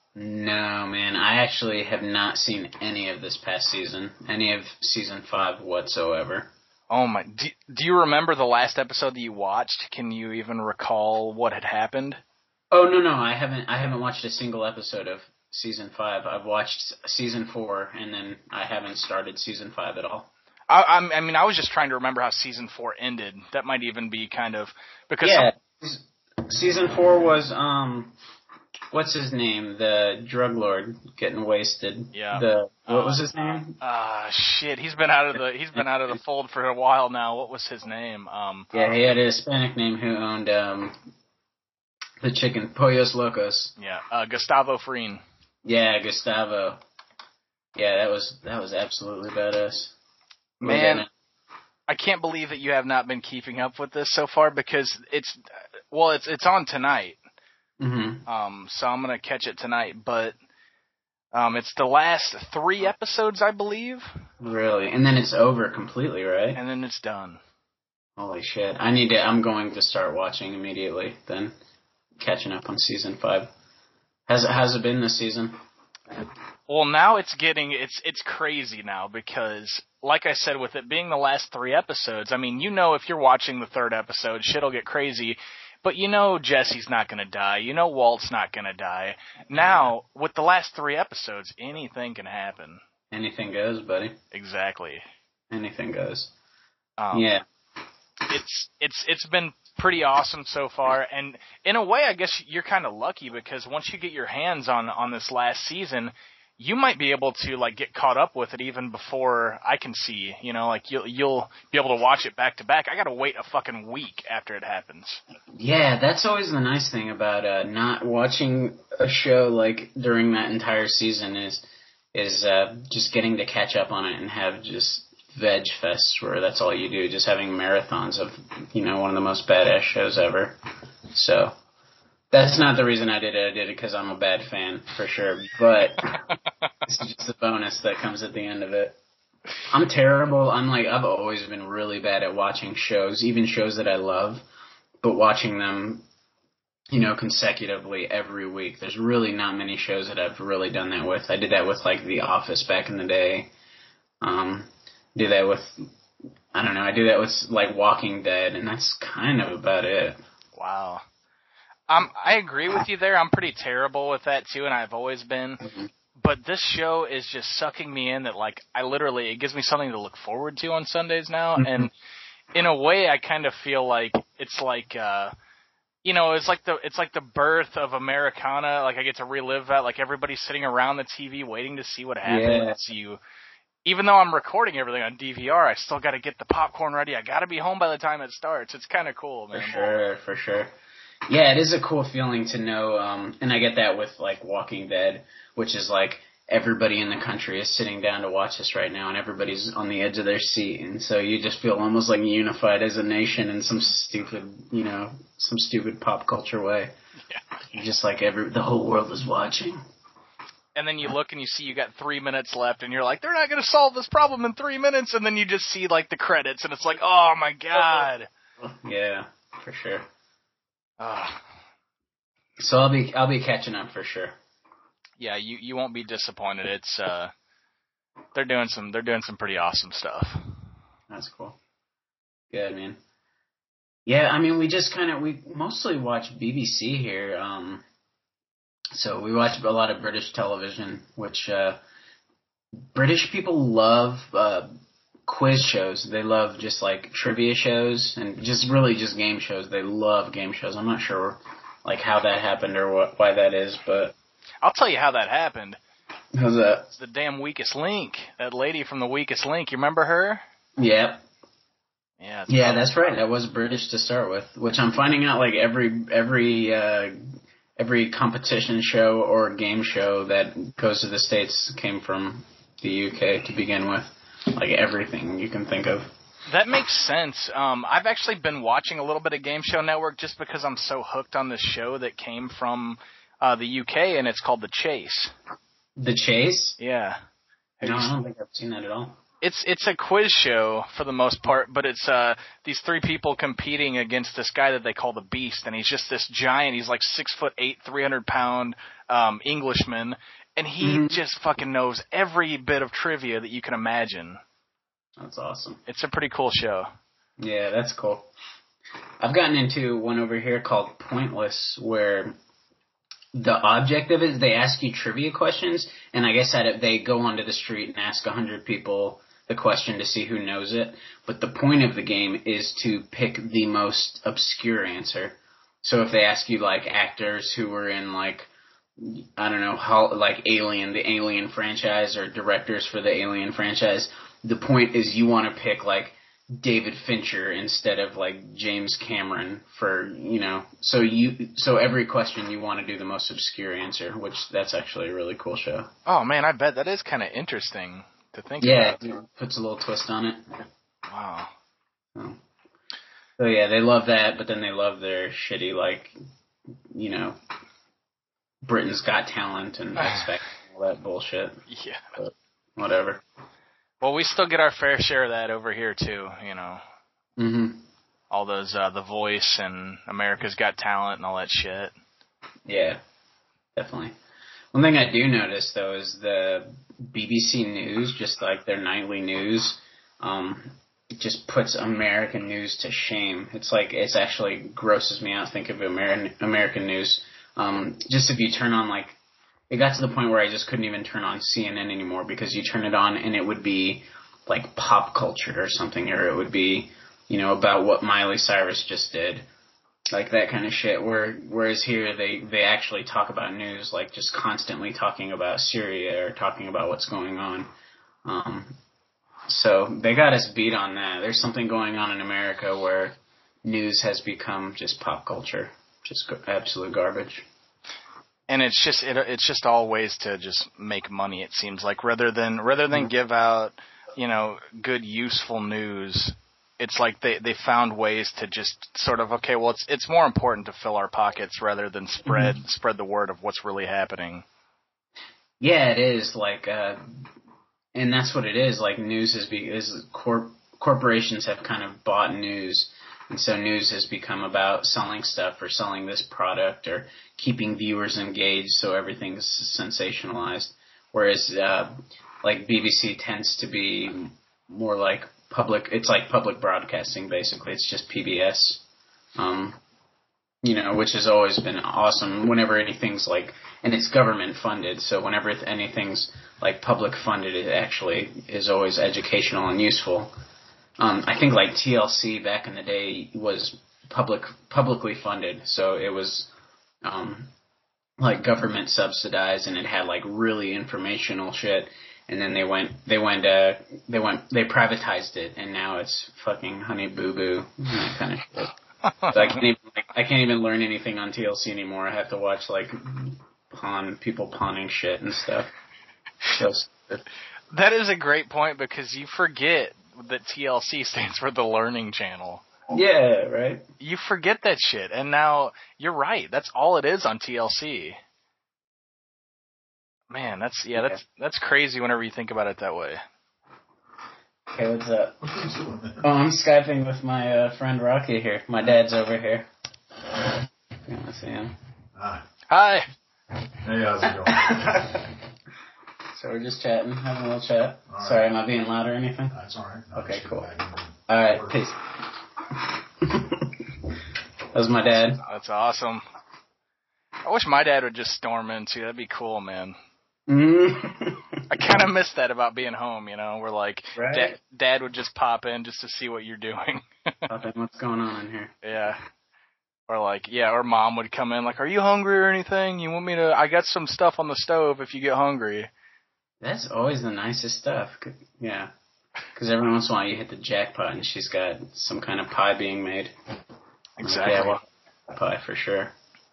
Speaker 3: No, man. I actually have not seen any of this past season, any of season five whatsoever.
Speaker 2: Oh my! Do, do you remember the last episode that you watched? Can you even recall what had happened?
Speaker 3: Oh no, no, I haven't. I haven't watched a single episode of season five. I've watched season four, and then I haven't started season five at all.
Speaker 2: I, I'm, I mean, I was just trying to remember how season four ended. That might even be kind of because
Speaker 3: yeah,
Speaker 2: some,
Speaker 3: season four was um, what's his name? The drug lord getting wasted.
Speaker 2: Yeah.
Speaker 3: The what
Speaker 2: uh,
Speaker 3: was his name?
Speaker 2: Ah, uh, shit. He's been out of the he's been out of the fold for a while now. What was his name? Um.
Speaker 3: Yeah, he had a Hispanic name who owned um, the chicken Pollos Locos.
Speaker 2: Yeah, uh, Gustavo Fring.
Speaker 3: Yeah, Gustavo. Yeah, that was that was absolutely badass.
Speaker 2: Man, I can't believe that you have not been keeping up with this so far because it's, well, it's it's on tonight.
Speaker 3: Mm-hmm.
Speaker 2: Um, so I'm gonna catch it tonight, but um, it's the last three episodes, I believe.
Speaker 3: Really, and then it's over completely, right?
Speaker 2: And then it's done.
Speaker 3: Holy shit! I need to. I'm going to start watching immediately. Then, catching up on season five. Has it has it been this season?
Speaker 2: Well, now it's getting, it's it's crazy now because, like I said, with it being the last three episodes, I mean, you know if you're watching the third episode, shit'll get crazy, but you know Jesse's not going to die, you know Walt's not going to die. Now, with the last three episodes, anything can happen.
Speaker 3: Anything goes, buddy.
Speaker 2: Exactly.
Speaker 3: Anything goes.
Speaker 2: Um,
Speaker 3: yeah.
Speaker 2: It's, it's, it's been pretty awesome so far, and in a way, I guess you're kind of lucky because once you get your hands on, on this last season, you might be able to like get caught up with it even before I can see, you know, like you'll you'll be able to watch it back to back. I got to wait a fucking week after it happens.
Speaker 3: Yeah, that's always the nice thing about uh, not watching a show like during that entire season is is uh, just getting to catch up on it and have just veg fests where that's all you do, just having marathons of, you know, one of the most badass shows ever. So that's not the reason I did it. I did it because I'm a bad fan, for sure. But it's just a bonus that comes at the end of it. I'm terrible. I'm like, I've always been really bad at watching shows, even shows that I love, but watching them, you know, consecutively every week. There's really not many shows that I've really done that with. I did that with, like, The Office back in the day. Um, do that with, I don't know, I do that with, like, Walking Dead, and that's kind of about it.
Speaker 2: Wow. Um, I agree with you there. I'm pretty terrible with that, too, and I've always been.
Speaker 3: Mm-hmm.
Speaker 2: but this show is just sucking me in. That like I literally it gives me something to look forward to on Sundays now,
Speaker 3: Mm-hmm.
Speaker 2: and in a way I kind of feel like it's like. Uh, You know, it's like the it's like the birth of Americana. Like I get to relive that. Like everybody's sitting around the T V waiting to see what happens.
Speaker 3: Yeah.
Speaker 2: You, even though I'm recording everything on D V R, I still got to get the popcorn ready. I got to be home by the time it starts. It's kind of cool,
Speaker 3: For
Speaker 2: man.
Speaker 3: sure, for sure. Yeah, it is a cool feeling to know, um, and I get that with like Walking Dead, which is like everybody in the country is sitting down to watch this right now, and everybody's on the edge of their seat, and so you just feel almost like unified as a nation in some stupid, you know, some stupid pop culture way.
Speaker 2: Yeah.
Speaker 3: Just like every the whole world is watching.
Speaker 2: And then you look and you see you got three minutes left, and you're like, they're not going to solve this problem in three minutes. And then you just see like the credits, and it's like, oh my god.
Speaker 3: Yeah, for sure.
Speaker 2: Ugh.
Speaker 3: So I'll be I'll be catching up for sure.
Speaker 2: Yeah, you, you won't be disappointed. It's uh, they're doing some they're doing some pretty awesome stuff.
Speaker 3: That's cool. Good, man. Yeah, I mean, we just kind of we mostly watch B B C here. Um, so we watch a lot of British television, which uh, British people love uh, quiz shows. They love just like trivia shows and just really just game shows. They love game shows. I'm not sure like how that happened or what why that is, but.
Speaker 2: I'll tell you how that happened.
Speaker 3: How's that?
Speaker 2: It's the damn Weakest Link. That lady from the Weakest Link. You remember her?
Speaker 3: Yeah.
Speaker 2: Yeah. it's
Speaker 3: Yeah,
Speaker 2: probably-
Speaker 3: that's right. That was British to start with, which I'm finding out like every every uh, every competition show or game show that goes to the States came from the U K to begin with. Like everything you can think of.
Speaker 2: That makes sense. Um, I've actually been watching a little bit of Game Show Network just because I'm so hooked on this show that came from uh, the U K, and it's called The Chase.
Speaker 3: The Chase?
Speaker 2: Yeah. Have
Speaker 3: No,
Speaker 2: you
Speaker 3: I don't think I've seen that at all.
Speaker 2: It's it's a quiz show for the most part, but it's uh these three people competing against this guy that they call the Beast, and he's just this giant. He's like six foot eight, three hundred pound um, Englishman, and he
Speaker 3: Mhm.
Speaker 2: just fucking knows every bit of trivia that you can imagine.
Speaker 3: That's awesome.
Speaker 2: It's a pretty cool show.
Speaker 3: Yeah, that's cool. I've gotten into one over here called Pointless, where the object of it is they ask you trivia questions, and I guess that they go onto the street and ask a hundred people the question to see who knows it. But the point of the game is to pick the most obscure answer. So if they ask you like actors who were in like I don't know how like Alien, the Alien franchise, or directors for the Alien franchise, the point is you want to pick like David Fincher instead of like James Cameron for, you know, so you, so every question you want to do the most obscure answer, which that's actually a really cool show.
Speaker 2: Oh man, I bet that is kind of interesting to think
Speaker 3: Yeah,
Speaker 2: about.
Speaker 3: it puts a little twist on it.
Speaker 2: Wow.
Speaker 3: So, so yeah, they love that, but then they love their shitty like, you know, Britain's Got Talent and X Factor and all that bullshit.
Speaker 2: Yeah.
Speaker 3: But whatever.
Speaker 2: Well, we still get our fair share of that over here too, you know.
Speaker 3: Mhm.
Speaker 2: All those uh The Voice and America's Got Talent and all that shit.
Speaker 3: Yeah, definitely. One thing I do notice though is the B B C News, just like their nightly news, um, it just puts American news to shame. It's like it's actually grosses me out. Think of American American news. Um, just if you turn on like, it got to the point where I just couldn't even turn on C N N anymore because you turn it on and it would be like pop culture or something, or it would be, you know, about what Miley Cyrus just did. Like that kind of shit. Where, whereas here they, they actually talk about news, like just constantly talking about Syria or talking about what's going on. Um, so they got us beat on that. There's something going on in America where news has become just pop culture, just go- absolute garbage.
Speaker 2: And it's just it, it's just all ways to just make money. It seems like rather than rather than give out, you know, good useful news. It's like they, they found ways to just sort of, okay, well, it's it's more important to fill our pockets rather than spread mm-hmm. spread the word of what's really happening.
Speaker 3: Yeah, it is like, uh, and that's what it is. Like news is because corp- corporations have kind of bought news, and so news has become about selling stuff or selling this product or keeping viewers engaged, so everything's sensationalized. Whereas, uh, like B B C tends to be more like public, it's like public broadcasting basically. It's just P B S. Um, you know, which has always been awesome. Whenever anything's like, and it's government funded, so whenever anything's like public funded, it actually is always educational and useful. Um, I think like T L C back in the day was public publicly funded, so it was um, like government subsidized, and it had like really informational shit. And then they went, they went, uh, they went, they privatized it, and now it's fucking Honey Boo Boo, that kind of shit. So I can't even, like, I can't even learn anything on T L C anymore. I have to watch like pawn people pawning shit and stuff. So stupid.
Speaker 2: That is a great point because you forget that T L C stands for the Learning Channel.
Speaker 3: Yeah, right.
Speaker 2: You forget that shit, and now you're right. That's all it is on T L C. Man, that's yeah, that's that's crazy whenever you think about it that way.
Speaker 3: Okay, what's up? Oh, I'm Skyping with my uh, friend Rocky here. My dad's over here. You want to see him?
Speaker 7: Hi.
Speaker 2: Hi.
Speaker 7: Hey, how's it going?
Speaker 3: So we're just chatting, having a little chat.
Speaker 7: All right.
Speaker 3: Sorry, am I being loud or anything?
Speaker 7: That's all right. No,
Speaker 3: Okay,
Speaker 7: just
Speaker 3: cool.
Speaker 7: get back in.
Speaker 3: All right, peace. That was my dad.
Speaker 2: That's awesome. I wish my dad would just storm in too. That'd be cool, man.
Speaker 3: Mm-hmm.
Speaker 2: I kind of miss that about being home, you know, where like
Speaker 3: Right.
Speaker 2: da- dad would just pop in just to see what you're doing.
Speaker 3: Nothing. What's going on in here?
Speaker 2: Yeah. Or like, yeah, or mom would come in like, are you hungry or anything? You want me to, I got some stuff on the stove if you get hungry.
Speaker 3: That's always the nicest stuff. C- Yeah. Because every once in a while you hit the jackpot and she's got some kind of pie being made.
Speaker 2: Exactly.
Speaker 3: Yeah, well, pie for sure.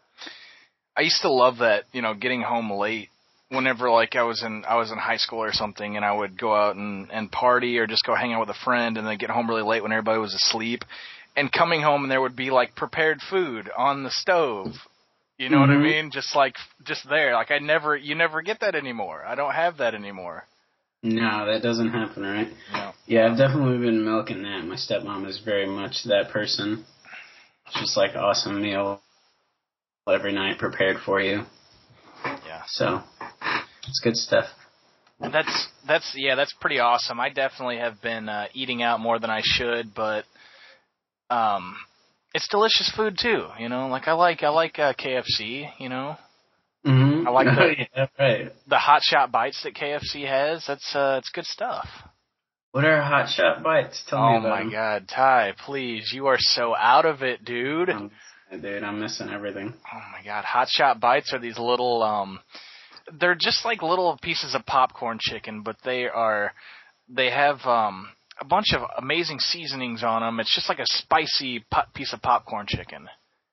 Speaker 2: I used to love that, you know, getting home late. Whenever like I was in I was in high school or something, and I would go out and, and party or just go hang out with a friend, and then get home really late when everybody was asleep, and coming home and there would be like prepared food on the stove. You know
Speaker 3: Mhm.
Speaker 2: what I mean? Just like just there. Like I never you never get that anymore. I don't have that anymore.
Speaker 3: No, that doesn't happen, right?
Speaker 2: No.
Speaker 3: Yeah, I've definitely been milking that. My stepmom is very much that person. It's just like awesome meal every night prepared for you.
Speaker 2: Yeah.
Speaker 3: So, it's good stuff.
Speaker 2: That's that's yeah, that's pretty awesome. I definitely have been uh, eating out more than I should, but um, it's delicious food too. You know, like I like I like uh, K F C. You know,
Speaker 3: Mm-hmm.
Speaker 2: I like
Speaker 3: oh,
Speaker 2: the-
Speaker 3: yeah, right.
Speaker 2: the hot shot bites that K F C has. That's uh, it's good stuff.
Speaker 3: What are hot shot bites? Tell me
Speaker 2: Oh
Speaker 3: about
Speaker 2: my
Speaker 3: them.
Speaker 2: God, Ty, please, you are so out of it, dude.
Speaker 3: Um, dude, I'm missing everything.
Speaker 2: Oh my God, hot shot bites are these little um, they're just like little pieces of popcorn chicken, but they are they have um a bunch of amazing seasonings on them. It's just like a spicy po- piece of popcorn chicken.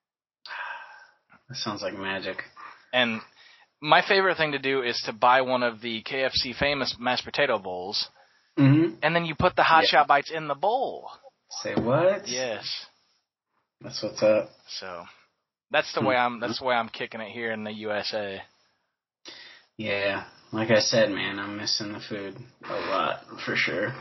Speaker 3: That sounds like magic.
Speaker 2: And my favorite thing to do is to buy one of the K F C famous mashed potato bowls,
Speaker 3: Mm-hmm.
Speaker 2: and then you put the hot
Speaker 3: Yeah.
Speaker 2: shot bites in the bowl.
Speaker 3: Say what?
Speaker 2: Yes.
Speaker 3: That's what's up.
Speaker 2: So that's the way I'm that's the way I'm kicking it here in the U S A.
Speaker 3: Yeah. Like I said, man, I'm missing the food a lot, for sure.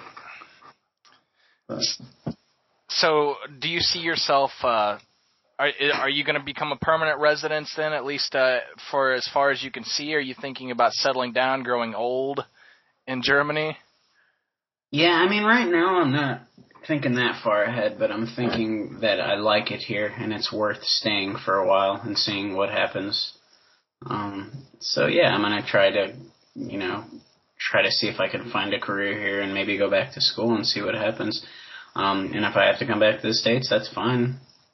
Speaker 3: But,
Speaker 2: So, do you see yourself? Uh, are are you going to become a permanent resident then? At least uh, for as far as you can see, are you thinking about settling down, growing old in Germany?
Speaker 3: yeah, I mean, right now I'm not thinking that far ahead, but I'm thinking that I like it here and it's worth staying for a while and seeing what happens. Um, so yeah, I'm gonna try to, you know, try to see if I can find a career here and maybe go back to school and see what happens. Um, and if I have to come back to the States, that's fine.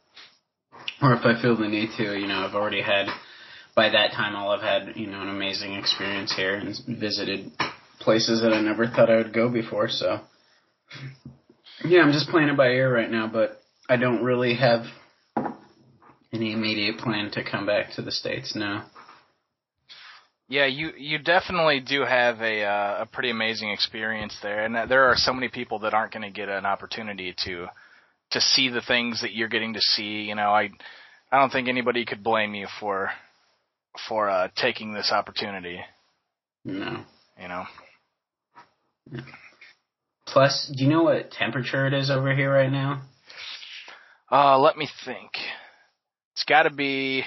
Speaker 3: Or if I feel the need to, you know, I've already had, by that time I'll have had, you know, an amazing experience here and visited places that I never thought I would go before, so. Yeah, I'm just playing it by ear right now, but I don't really have any immediate plan to come back to the States, no.
Speaker 2: Yeah, you you definitely do have a uh, a pretty amazing experience there, and uh, there are so many people that aren't going to get an opportunity to to see the things that you're getting to see. You know, I I don't think anybody could blame you for for uh, taking this opportunity.
Speaker 3: No.
Speaker 2: You know.
Speaker 3: Plus, do you know what temperature it is over here right now?
Speaker 2: Uh, let me think. It's got to be,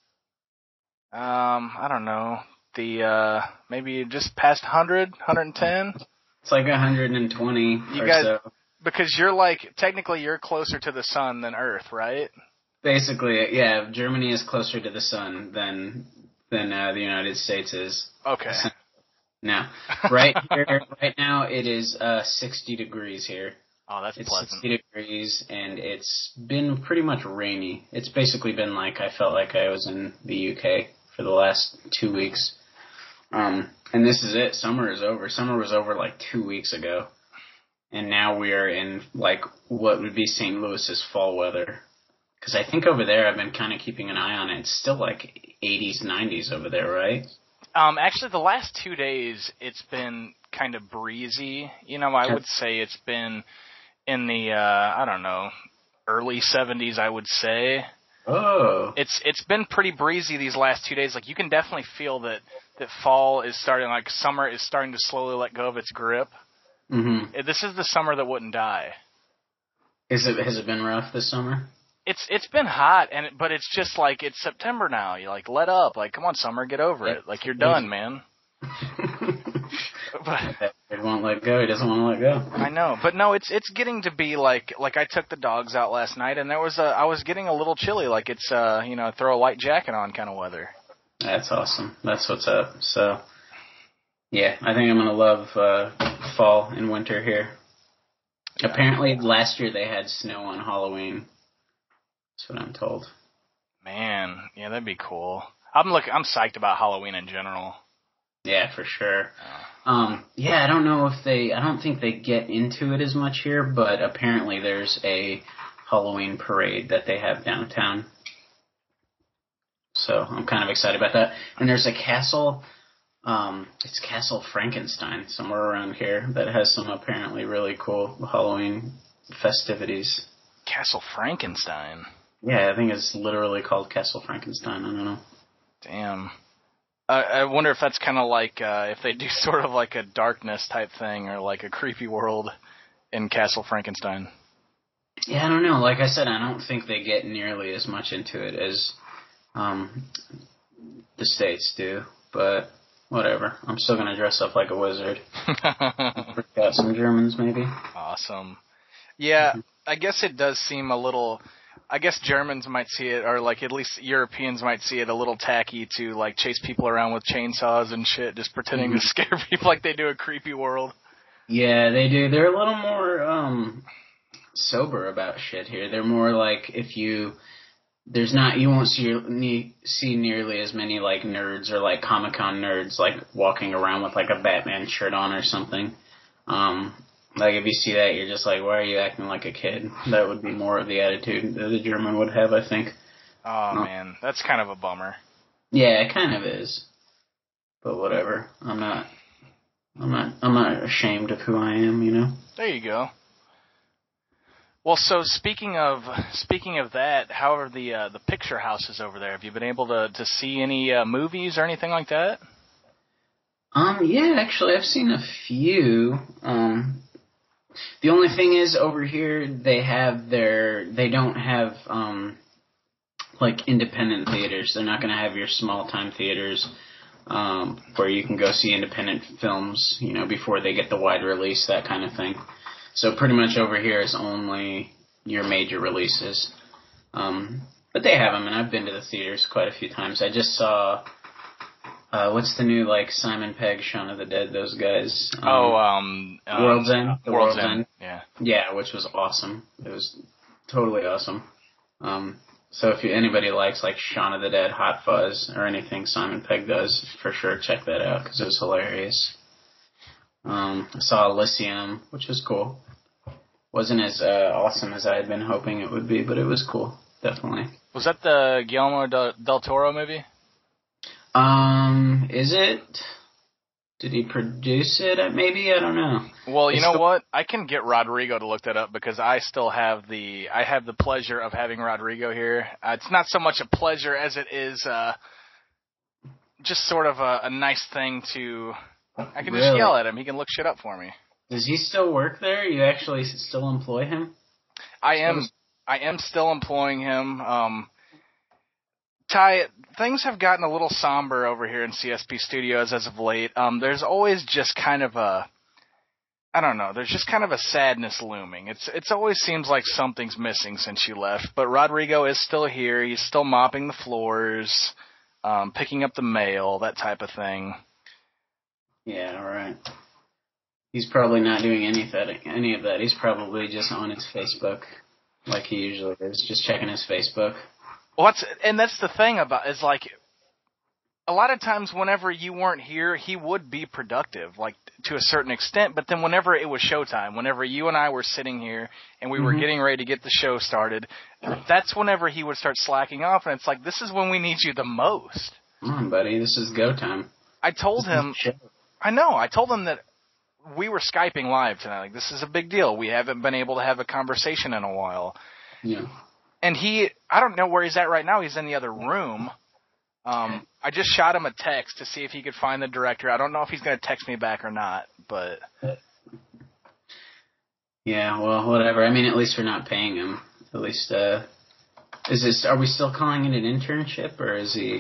Speaker 2: um, I don't know, the uh, maybe just past one hundred, one hundred ten.
Speaker 3: It's like one hundred twenty
Speaker 2: You
Speaker 3: or
Speaker 2: guys-
Speaker 3: so.
Speaker 2: Because you're like, technically you're closer to the sun than Earth, right?
Speaker 3: Basically, yeah, Germany is closer to the sun than than uh, the United States is.
Speaker 2: Okay.
Speaker 3: Now, right here, right now, it is uh, sixty degrees here.
Speaker 2: Oh, that's
Speaker 3: It's
Speaker 2: pleasant.
Speaker 3: sixty degrees, and it's been pretty much rainy. It's basically been like I felt like I was in the U K for the last two weeks. Um, and this is it. Summer is over. Summer was over like two weeks ago. And now we are in like what would be Saint Louis's fall weather. Because I think over there, I've been kind of keeping an eye on it. It's still like eighties, nineties over there, right?
Speaker 2: Um, actually, the last two days, it's been kind of breezy. You know, I would say it's been in the, uh, I don't know, early seventies, I would say.
Speaker 3: Oh.
Speaker 2: It's It's been pretty breezy these last two days. Like, you can definitely feel that, that fall is starting, like, summer is starting to slowly let go of its grip.
Speaker 3: Mm-hmm.
Speaker 2: This is the summer that wouldn't die.
Speaker 3: Is it, has it been rough this summer?
Speaker 2: It's It's been hot, and but it's just like, it's September now. You like, let up. Like, come on, summer, get over it. Like, you're done, man. But,
Speaker 3: He won't let go. He doesn't want to let go.
Speaker 2: I know, but no, it's it's getting to be like like I took the dogs out last night, and there was a I was getting a little chilly, like it's uh you know throw a light jacket on kind of weather.
Speaker 3: That's awesome. That's what's up. So, yeah, I think I'm gonna love uh, fall and winter here.
Speaker 2: Yeah.
Speaker 3: Apparently, last year they had snow on Halloween. That's what I'm told.
Speaker 2: Man, yeah, that'd be cool. I'm look I'm psyched about Halloween in general.
Speaker 3: Yeah, for sure. Um, yeah, I don't know if they, I don't think they get into it as much here, but apparently there's a Halloween parade that they have downtown. So I'm kind of excited about that. And there's a castle, um, it's Castle Frankenstein somewhere around here that has some apparently really cool Halloween festivities.
Speaker 2: Castle Frankenstein.
Speaker 3: Yeah, I think it's literally called Castle Frankenstein. I don't know.
Speaker 2: Damn. Uh, I wonder if that's kind of like uh, if they do sort of like a darkness type thing or like a creepy world in Castle Frankenstein.
Speaker 3: Yeah, I don't know. Like I said, I don't think they get nearly as much into it as um, the States do. But whatever. I'm still going to dress up like a wizard. Freak out some Germans, maybe.
Speaker 2: Awesome. Yeah, I guess it does seem a little... I guess Germans might see it, or like at least Europeans might see it a little tacky to like chase people around with chainsaws and shit, just pretending
Speaker 3: Mm-hmm.
Speaker 2: to scare people like they do a creepy world.
Speaker 3: Yeah, they do. They're a little more um, sober about shit here. They're more like if you... There's not... You won't see, ne- see nearly as many like nerds or like Comic-Con nerds like walking around with like a Batman shirt on or something. Um... Like, if you see that, you're just like, why are you acting like a kid? That would be more of the attitude that the German would have, I think.
Speaker 2: Oh,
Speaker 3: Oh.
Speaker 2: man. That's kind of a bummer.
Speaker 3: Yeah, it kind of is. But whatever. I'm not, I'm not, I'm not ashamed of who I am, you know?
Speaker 2: There you go. Well, so speaking of speaking of that, how are the uh, the picture houses over there? Have you been able to, to see any uh, movies or anything like that?
Speaker 3: Um, yeah, actually, I've seen a few. Um... The only thing is, over here, they have their, they don't have, um, like, independent theaters. They're not going to have your small-time theaters, um, where you can go see independent films, you know, before they get the wide release, that kind of thing. So pretty much over here is only your major releases. Um, but they have them, and I've been to the theaters quite a few times. I just saw... Uh, what's the new, like, Simon Pegg, Shaun of the Dead, those guys? Um,
Speaker 2: Oh, um... um
Speaker 3: World's End? The
Speaker 2: World's,
Speaker 3: World's
Speaker 2: End.
Speaker 3: End.
Speaker 2: Yeah.
Speaker 3: Yeah, which was awesome. It was totally awesome. Um, so if you, anybody likes, like, Shaun of the Dead, Hot Fuzz, or anything Simon Pegg does, for sure check that out, because it was hilarious. Um, I saw Elysium, which was cool. Wasn't as uh, awesome as I had been hoping it would be, but it was cool, definitely.
Speaker 2: Was that the Guillermo del, del Toro movie?
Speaker 3: Um, is it? Did he produce it? Maybe? I don't know.
Speaker 2: Well, you
Speaker 3: It's
Speaker 2: know
Speaker 3: the-
Speaker 2: what? I can get Rodrigo to look that up because I still have the I have the pleasure of having Rodrigo here. Uh, it's not so much a pleasure as it is uh, just sort of a, a nice thing to. I can just
Speaker 3: Really?
Speaker 2: yell at him. He can look shit up for me.
Speaker 3: Does he still work there? You actually s- still employ him?
Speaker 2: I am I am still employing him. Um, Ty, things have gotten a little somber over here in C S P Studios as of late. Um, there's always just kind of a, I don't know. There's just kind of a sadness looming. It's it's always seems like something's missing since she left. But Rodrigo is still here. He's still mopping the floors, um, picking up the mail, that type of thing.
Speaker 3: Yeah, right. He's probably not doing any of that. Any of that. He's probably just on his Facebook, like he usually is, just checking his Facebook.
Speaker 2: Well, that's, and that's the thing about is like a lot of times whenever you weren't here, he would be productive, like to a certain extent. But then whenever it was showtime, whenever you and I were sitting here and we were
Speaker 3: Mm-hmm.
Speaker 2: getting ready to get the show started, that's whenever he would start slacking off. And it's like, this is when we need you the most.
Speaker 3: Come on, buddy. This is go time.
Speaker 2: I told
Speaker 3: This is
Speaker 2: him,
Speaker 3: show.
Speaker 2: I know, I told him that we were Skyping live tonight. Like, this is a big deal. We haven't been able to have a conversation in a while.
Speaker 3: Yeah.
Speaker 2: And he, I don't know where he's at right now. He's in the other room. Um, I just shot him a text to see if he could find the director. I don't know if he's going to text me back or not, but
Speaker 3: Yeah, well, whatever. I mean, at least we're not paying him. At least, uh, is this, are we still calling it an internship, or is he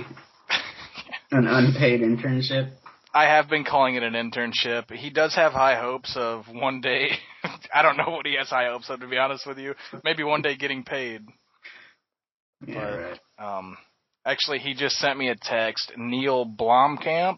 Speaker 3: an unpaid internship?
Speaker 2: I have been calling it an internship. He does have high hopes of one day, I don't know what he has high hopes of, to be honest with you. Maybe one day getting paid.
Speaker 3: Yeah,
Speaker 2: But,
Speaker 3: right.
Speaker 2: Um, actually, he just sent me a text. Neil Blomkamp.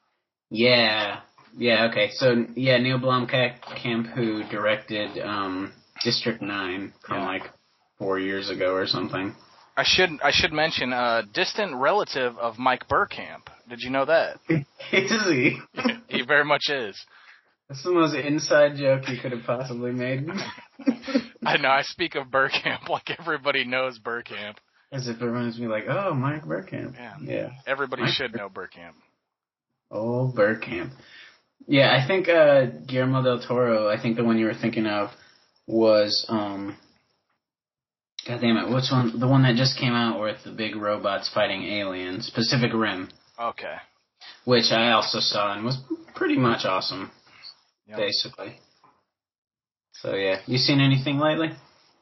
Speaker 3: Yeah, yeah, okay. So, yeah, Neil Blomkamp, who directed um, District nine from,
Speaker 2: Yeah.
Speaker 3: like, four years ago or something.
Speaker 2: I should I should mention a distant relative of Mike Burkamp. Did you know that?
Speaker 3: Is he?
Speaker 2: He very much is.
Speaker 3: That's the most inside joke you could have possibly made.
Speaker 2: I know. I speak of Burkamp like everybody knows Burkamp.
Speaker 3: As if it reminds me, like, oh, Mike Burkamp.
Speaker 2: Yeah.
Speaker 3: Yeah.
Speaker 2: Everybody
Speaker 3: Mike
Speaker 2: should know Burkamp.
Speaker 3: Oh, Burkamp. Yeah, I think uh, Guillermo del Toro, I think the one you were thinking of was, um, God damn it, which one? The one that just came out with the big robots fighting aliens, Pacific Rim,
Speaker 2: Okay.
Speaker 3: which I also saw and was pretty much awesome,
Speaker 2: Yep.
Speaker 3: basically. So, yeah. You seen anything lately?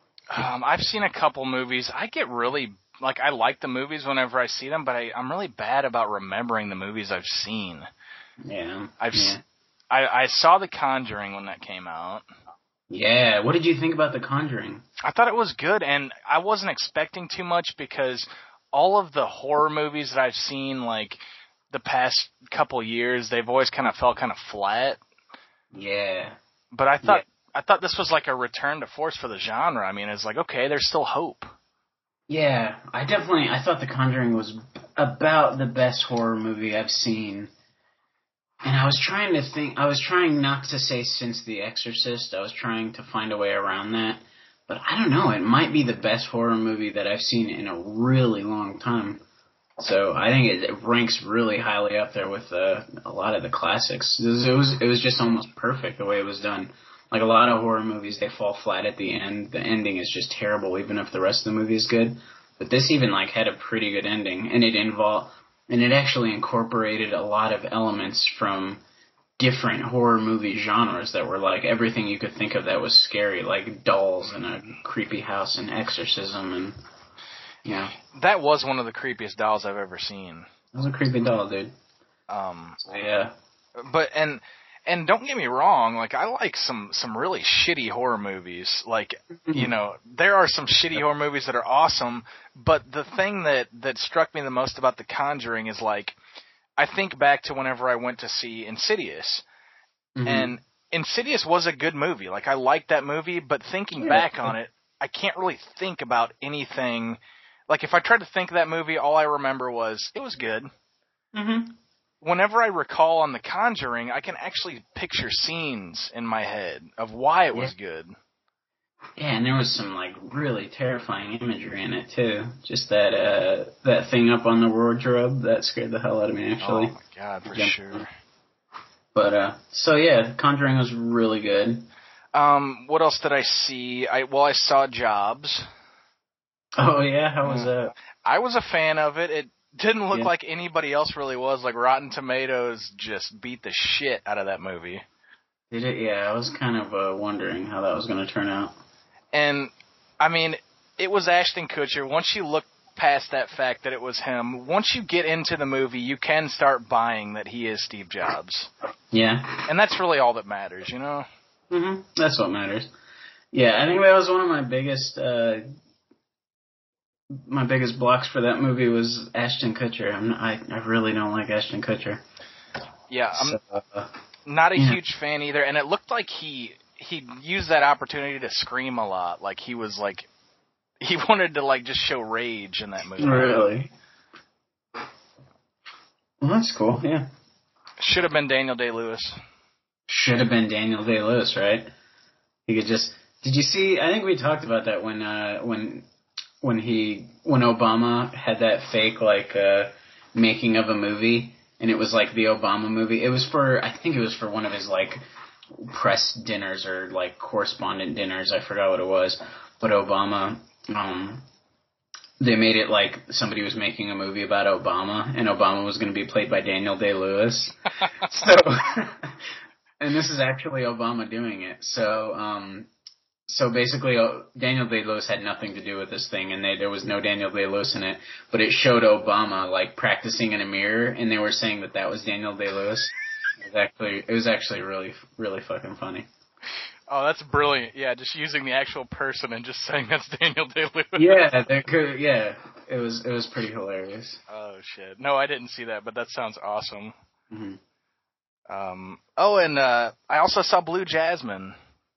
Speaker 2: Um, I've seen a couple movies. I get really, like, I like the movies whenever I see them, but I, I'm really bad about remembering the movies I've seen.
Speaker 3: Yeah.
Speaker 2: I've
Speaker 3: yeah.
Speaker 2: s- I, I saw The Conjuring when that came out.
Speaker 3: Yeah, what did you think about The Conjuring?
Speaker 2: I thought it was good, and I wasn't expecting too much because all of the horror movies that I've seen, like, the past couple years, they've always kind of felt kind of flat.
Speaker 3: Yeah.
Speaker 2: But I thought I thought this was like a return to force for the genre. I mean, it's like, okay, there's still hope.
Speaker 3: Yeah, I definitely, I thought The Conjuring was b- about the best horror movie I've seen. And I was trying to think, I was trying not to say since The Exorcist, I was trying to find a way around that. But I don't know, it might be the best horror movie that I've seen in a really long time. So I think it, it ranks really highly up there with uh, a lot of the classics. It was, it was, it was just almost perfect the way it was done. Like a lot of horror movies, they fall flat at the end. The ending is just terrible, even if the rest of the movie is good. But this even like had a pretty good ending, and it involved, and it actually incorporated a lot of elements from different horror movie genres that were like everything you could think of that was scary, like dolls and a creepy house and exorcism, and yeah,
Speaker 2: That was one of the creepiest dolls I've ever seen.
Speaker 3: it was a creepy doll, dude.
Speaker 2: Um,
Speaker 3: So yeah,
Speaker 2: but and and don't get me wrong, like I like some some really shitty horror movies. Like, you know, there are some shitty horror movies that are awesome, but the thing that that struck me the most about The Conjuring is like I think back to whenever I went to see Insidious.
Speaker 3: Mhm.
Speaker 2: And Insidious was a good movie. Like I liked that movie, but thinking
Speaker 3: Yeah.
Speaker 2: back on it, I can't really think about anything. Like if I tried to think of that movie, all I remember was it was good.
Speaker 3: Mhm.
Speaker 2: Whenever I recall on The Conjuring, I can actually picture scenes in my head of why it was good.
Speaker 3: Yeah, and there was some like really terrifying imagery in it too. Just that uh that thing up on the wardrobe that scared the hell out of me actually.
Speaker 2: Oh my god, for
Speaker 3: Jump.
Speaker 2: sure.
Speaker 3: But uh so yeah, Conjuring was really good.
Speaker 2: Um, what else did I see? I well, I saw Jobs.
Speaker 3: Oh yeah, how was that?
Speaker 2: I was a fan of it. It didn't look
Speaker 3: Yeah.
Speaker 2: like anybody else really was. Like Rotten Tomatoes just beat the shit out of that movie.
Speaker 3: Did it? Yeah, I was kind of uh, wondering how that was going to turn out.
Speaker 2: And I mean, it was Ashton Kutcher. Once you look past that fact that it was him, once you get into the movie, you can start buying that he is Steve Jobs.
Speaker 3: Yeah.
Speaker 2: And that's really all that matters, you know?
Speaker 3: hmm That's what matters. Yeah, I think that was one of my biggest, uh, my biggest blocks for that movie was Ashton Kutcher. I'm not, I, I really don't like Ashton Kutcher.
Speaker 2: Yeah, I'm
Speaker 3: So, uh,
Speaker 2: not a
Speaker 3: yeah.
Speaker 2: huge fan either, and it looked like he he used that opportunity to scream a lot. Like he was like he wanted to like just show rage in that movie.
Speaker 3: Really? Well, that's cool. Yeah.
Speaker 2: Should have been Daniel Day-Lewis.
Speaker 3: Should have been Daniel Day-Lewis, right? He could just. Did you see? I think we talked about that when uh, when when he when Obama had that fake like uh, making of a movie, and it was like the Obama movie. It was for I think it was for one of his like press dinners or like correspondent dinners. I forgot what it was, but Obama. Um, they made it like somebody was making a movie about Obama, and Obama was going to be played by Daniel Day-Lewis. So, and this is actually Obama doing it. So, um, so basically, uh, Daniel Day-Lewis had nothing to do with this thing, and they, there was no Daniel Day-Lewis in it. But it showed Obama like practicing in a mirror, and they were saying that that was Daniel Day-Lewis. It was actually, it was actually really, really fucking funny.
Speaker 2: Oh, that's brilliant. Yeah, just using the actual person and just saying that's Daniel Day-Lewis.
Speaker 3: Yeah, they could. Yeah, it was, it was pretty hilarious.
Speaker 2: Oh shit. No, I didn't see that, but that sounds awesome.
Speaker 3: hmm
Speaker 2: Um. Oh, and uh, I also saw Blue Jasmine.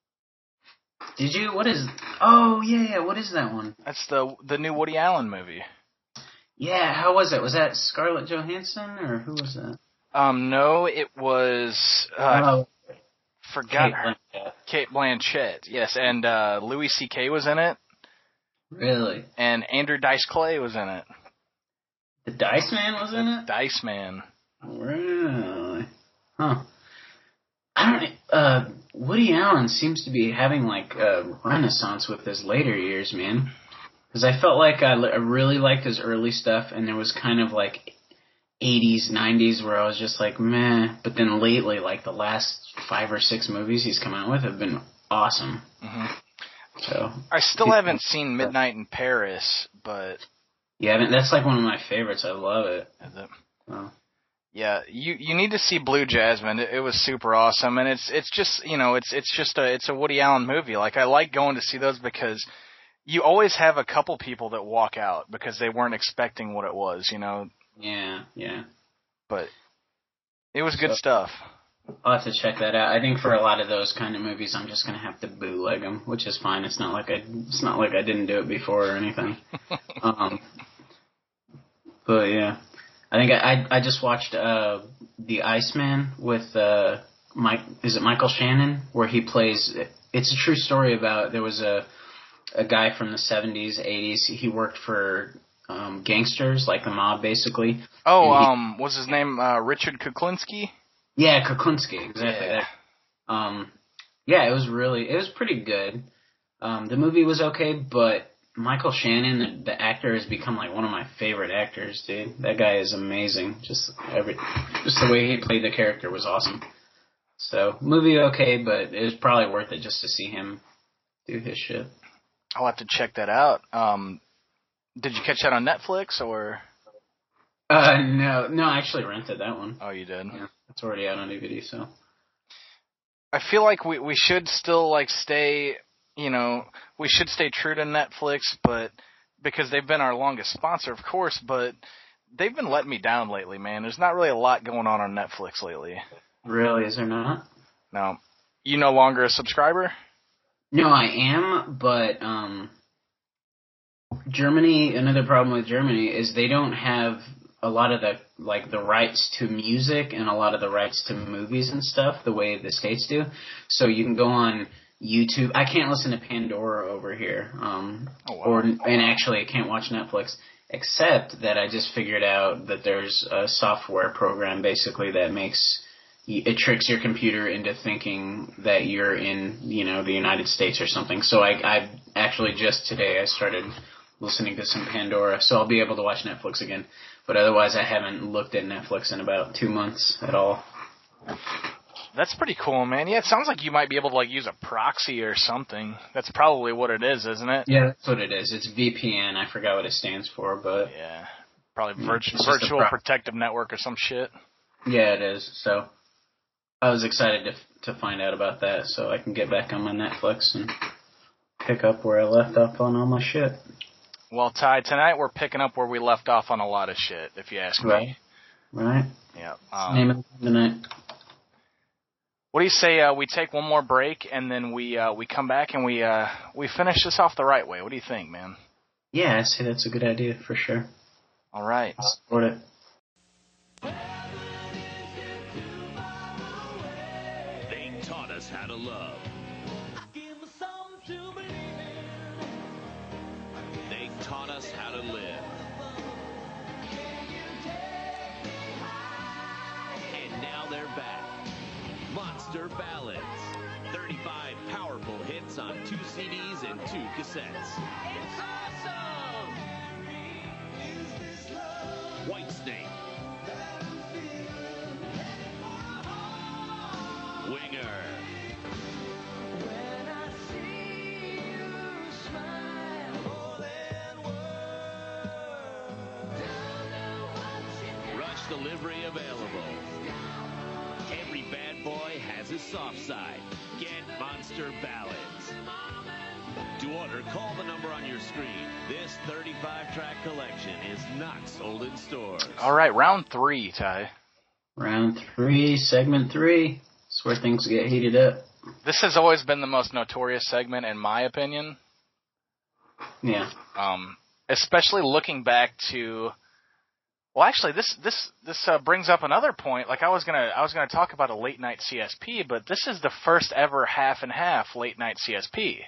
Speaker 3: Did you? What is? Oh yeah, yeah. What is that one?
Speaker 2: That's the the new Woody Allen movie.
Speaker 3: Yeah, how was it? Was that Scarlett Johansson or who was that?
Speaker 2: Um. No, it was. Uh,
Speaker 3: oh,
Speaker 2: forgot
Speaker 3: Kate
Speaker 2: her.
Speaker 3: Blanchett.
Speaker 2: Kate Blanchett. Yes, and uh, Louis C K was in it,
Speaker 3: Really?
Speaker 2: and Andrew Dice Clay was in it.
Speaker 3: The Dice Man was in it?
Speaker 2: Dice Man.
Speaker 3: Really? Huh. I don't. Uh, Woody Allen seems to be having like a renaissance with his later years, man. Because I felt like I, li- I really liked his early stuff, and there was kind of like eighties, nineties where I was just like, meh. But then lately, like the last five or six movies he's come out with have been awesome.
Speaker 2: hmm
Speaker 3: So
Speaker 2: I still haven't seen Midnight in Paris, but
Speaker 3: yeah, I mean, that's like one of my favorites. I love it.
Speaker 2: is it-
Speaker 3: Oh.
Speaker 2: yeah, you you need to see Blue Jasmine. It, it was super awesome, and it's it's just you know it's it's just a it's a Woody Allen movie. Like I like going to see those because you always have a couple people that walk out because they weren't expecting what it was, you know.
Speaker 3: Yeah, yeah.
Speaker 2: But it was good
Speaker 3: So-
Speaker 2: stuff.
Speaker 3: I'll have to check that out. I think for a lot of those kind of movies, I'm just gonna have to bootleg them, which is fine. It's not like I, it's not like I didn't do it before or anything. um, but yeah, I think I, I, I just watched uh, The Iceman with uh, Mike. Is it Michael Shannon? Where he plays. It's a true story about there was a a guy from the seventies, eighties. He worked for um, gangsters, like the mob, basically.
Speaker 2: Oh,
Speaker 3: And he-
Speaker 2: um, what's his name? Uh, Richard Kuklinski.
Speaker 3: Yeah, Kukunski, exactly.
Speaker 2: Yeah.
Speaker 3: That. Um, yeah, it was really, it was pretty good. Um, the movie was okay, but Michael Shannon, the, the actor, has become like one of my favorite actors, dude. That guy is amazing. Just every, just the way he played the character was awesome. So, movie okay, but it was probably worth it just to see him do his shit.
Speaker 2: I'll have to check that out. Um, did you catch that on Netflix or?
Speaker 3: Uh, no, no, I actually rented that one.
Speaker 2: Oh, you did.
Speaker 3: Yeah, it's already out on D V D, so.
Speaker 2: I feel like we we should still like stay, you know, we should stay true to Netflix, but because they've been our longest sponsor, of course, but they've been letting me down lately, man. There's not really a lot going on on Netflix lately.
Speaker 3: Really, is there not?
Speaker 2: No, you no longer a subscriber?
Speaker 3: No, I am, but um, Germany. Another problem with Germany is they don't have a lot of the like the rights to music and a lot of the rights to movies and stuff the way the States do. So you can go on YouTube. I can't listen to Pandora over here, um,
Speaker 2: Oh, wow.
Speaker 3: or and actually I can't watch Netflix. Except that I just figured out that there's a software program basically that makes it tricks your computer into thinking that you're in, you know, the United States or something. So I, I actually just today I started listening to some Pandora, so I'll be able to watch Netflix again. But otherwise, I haven't looked at Netflix in about two months at all.
Speaker 2: That's pretty cool, man. Yeah, it sounds like you might be able to like use a proxy or something. That's probably what it is, isn't it?
Speaker 3: Yeah, that's what it is. It's V P N. I forgot what it stands for, but
Speaker 2: Yeah, probably
Speaker 3: Yeah,
Speaker 2: virtu-
Speaker 3: it's just a
Speaker 2: virtual
Speaker 3: pro-
Speaker 2: protective network or some shit.
Speaker 3: yeah, it is. So I was excited to to find out about that so I can get back on my Netflix and pick up where I left off on all my shit.
Speaker 2: Well, Ty, tonight we're picking up where we left off on a lot of shit, if you ask me.
Speaker 3: Right. Right.
Speaker 2: Yeah.
Speaker 3: Um, Name of the night.
Speaker 2: What do you say uh, we take one more break and then we uh, we come back and we uh, we finish this off the right way? What do you think, man?
Speaker 3: Yeah, I say that's a good idea for sure.
Speaker 2: All right.
Speaker 3: I'll support it.
Speaker 8: They taught us how to love. They taught us how to live. And now they're back. Monster Ballads. thirty-five powerful hits on two C Ds and two cassettes. It's awesome! Whitesnake. Winger. Rush delivery available. Every bad boy has his soft side. Get Monster Ballads. To order, call the number on your screen. This thirty-five track collection is not sold in stores.
Speaker 2: All right, round three, Ty.
Speaker 3: Round three, segment three. It's where things get heated up.
Speaker 2: This has always been the most notorious segment, in my opinion.
Speaker 3: Yeah.
Speaker 2: Um, especially looking back to, well, actually, this this this uh, brings up another point. Like I was gonna I was gonna talk about a late night C S P, but this is the first ever half and half late night C S P.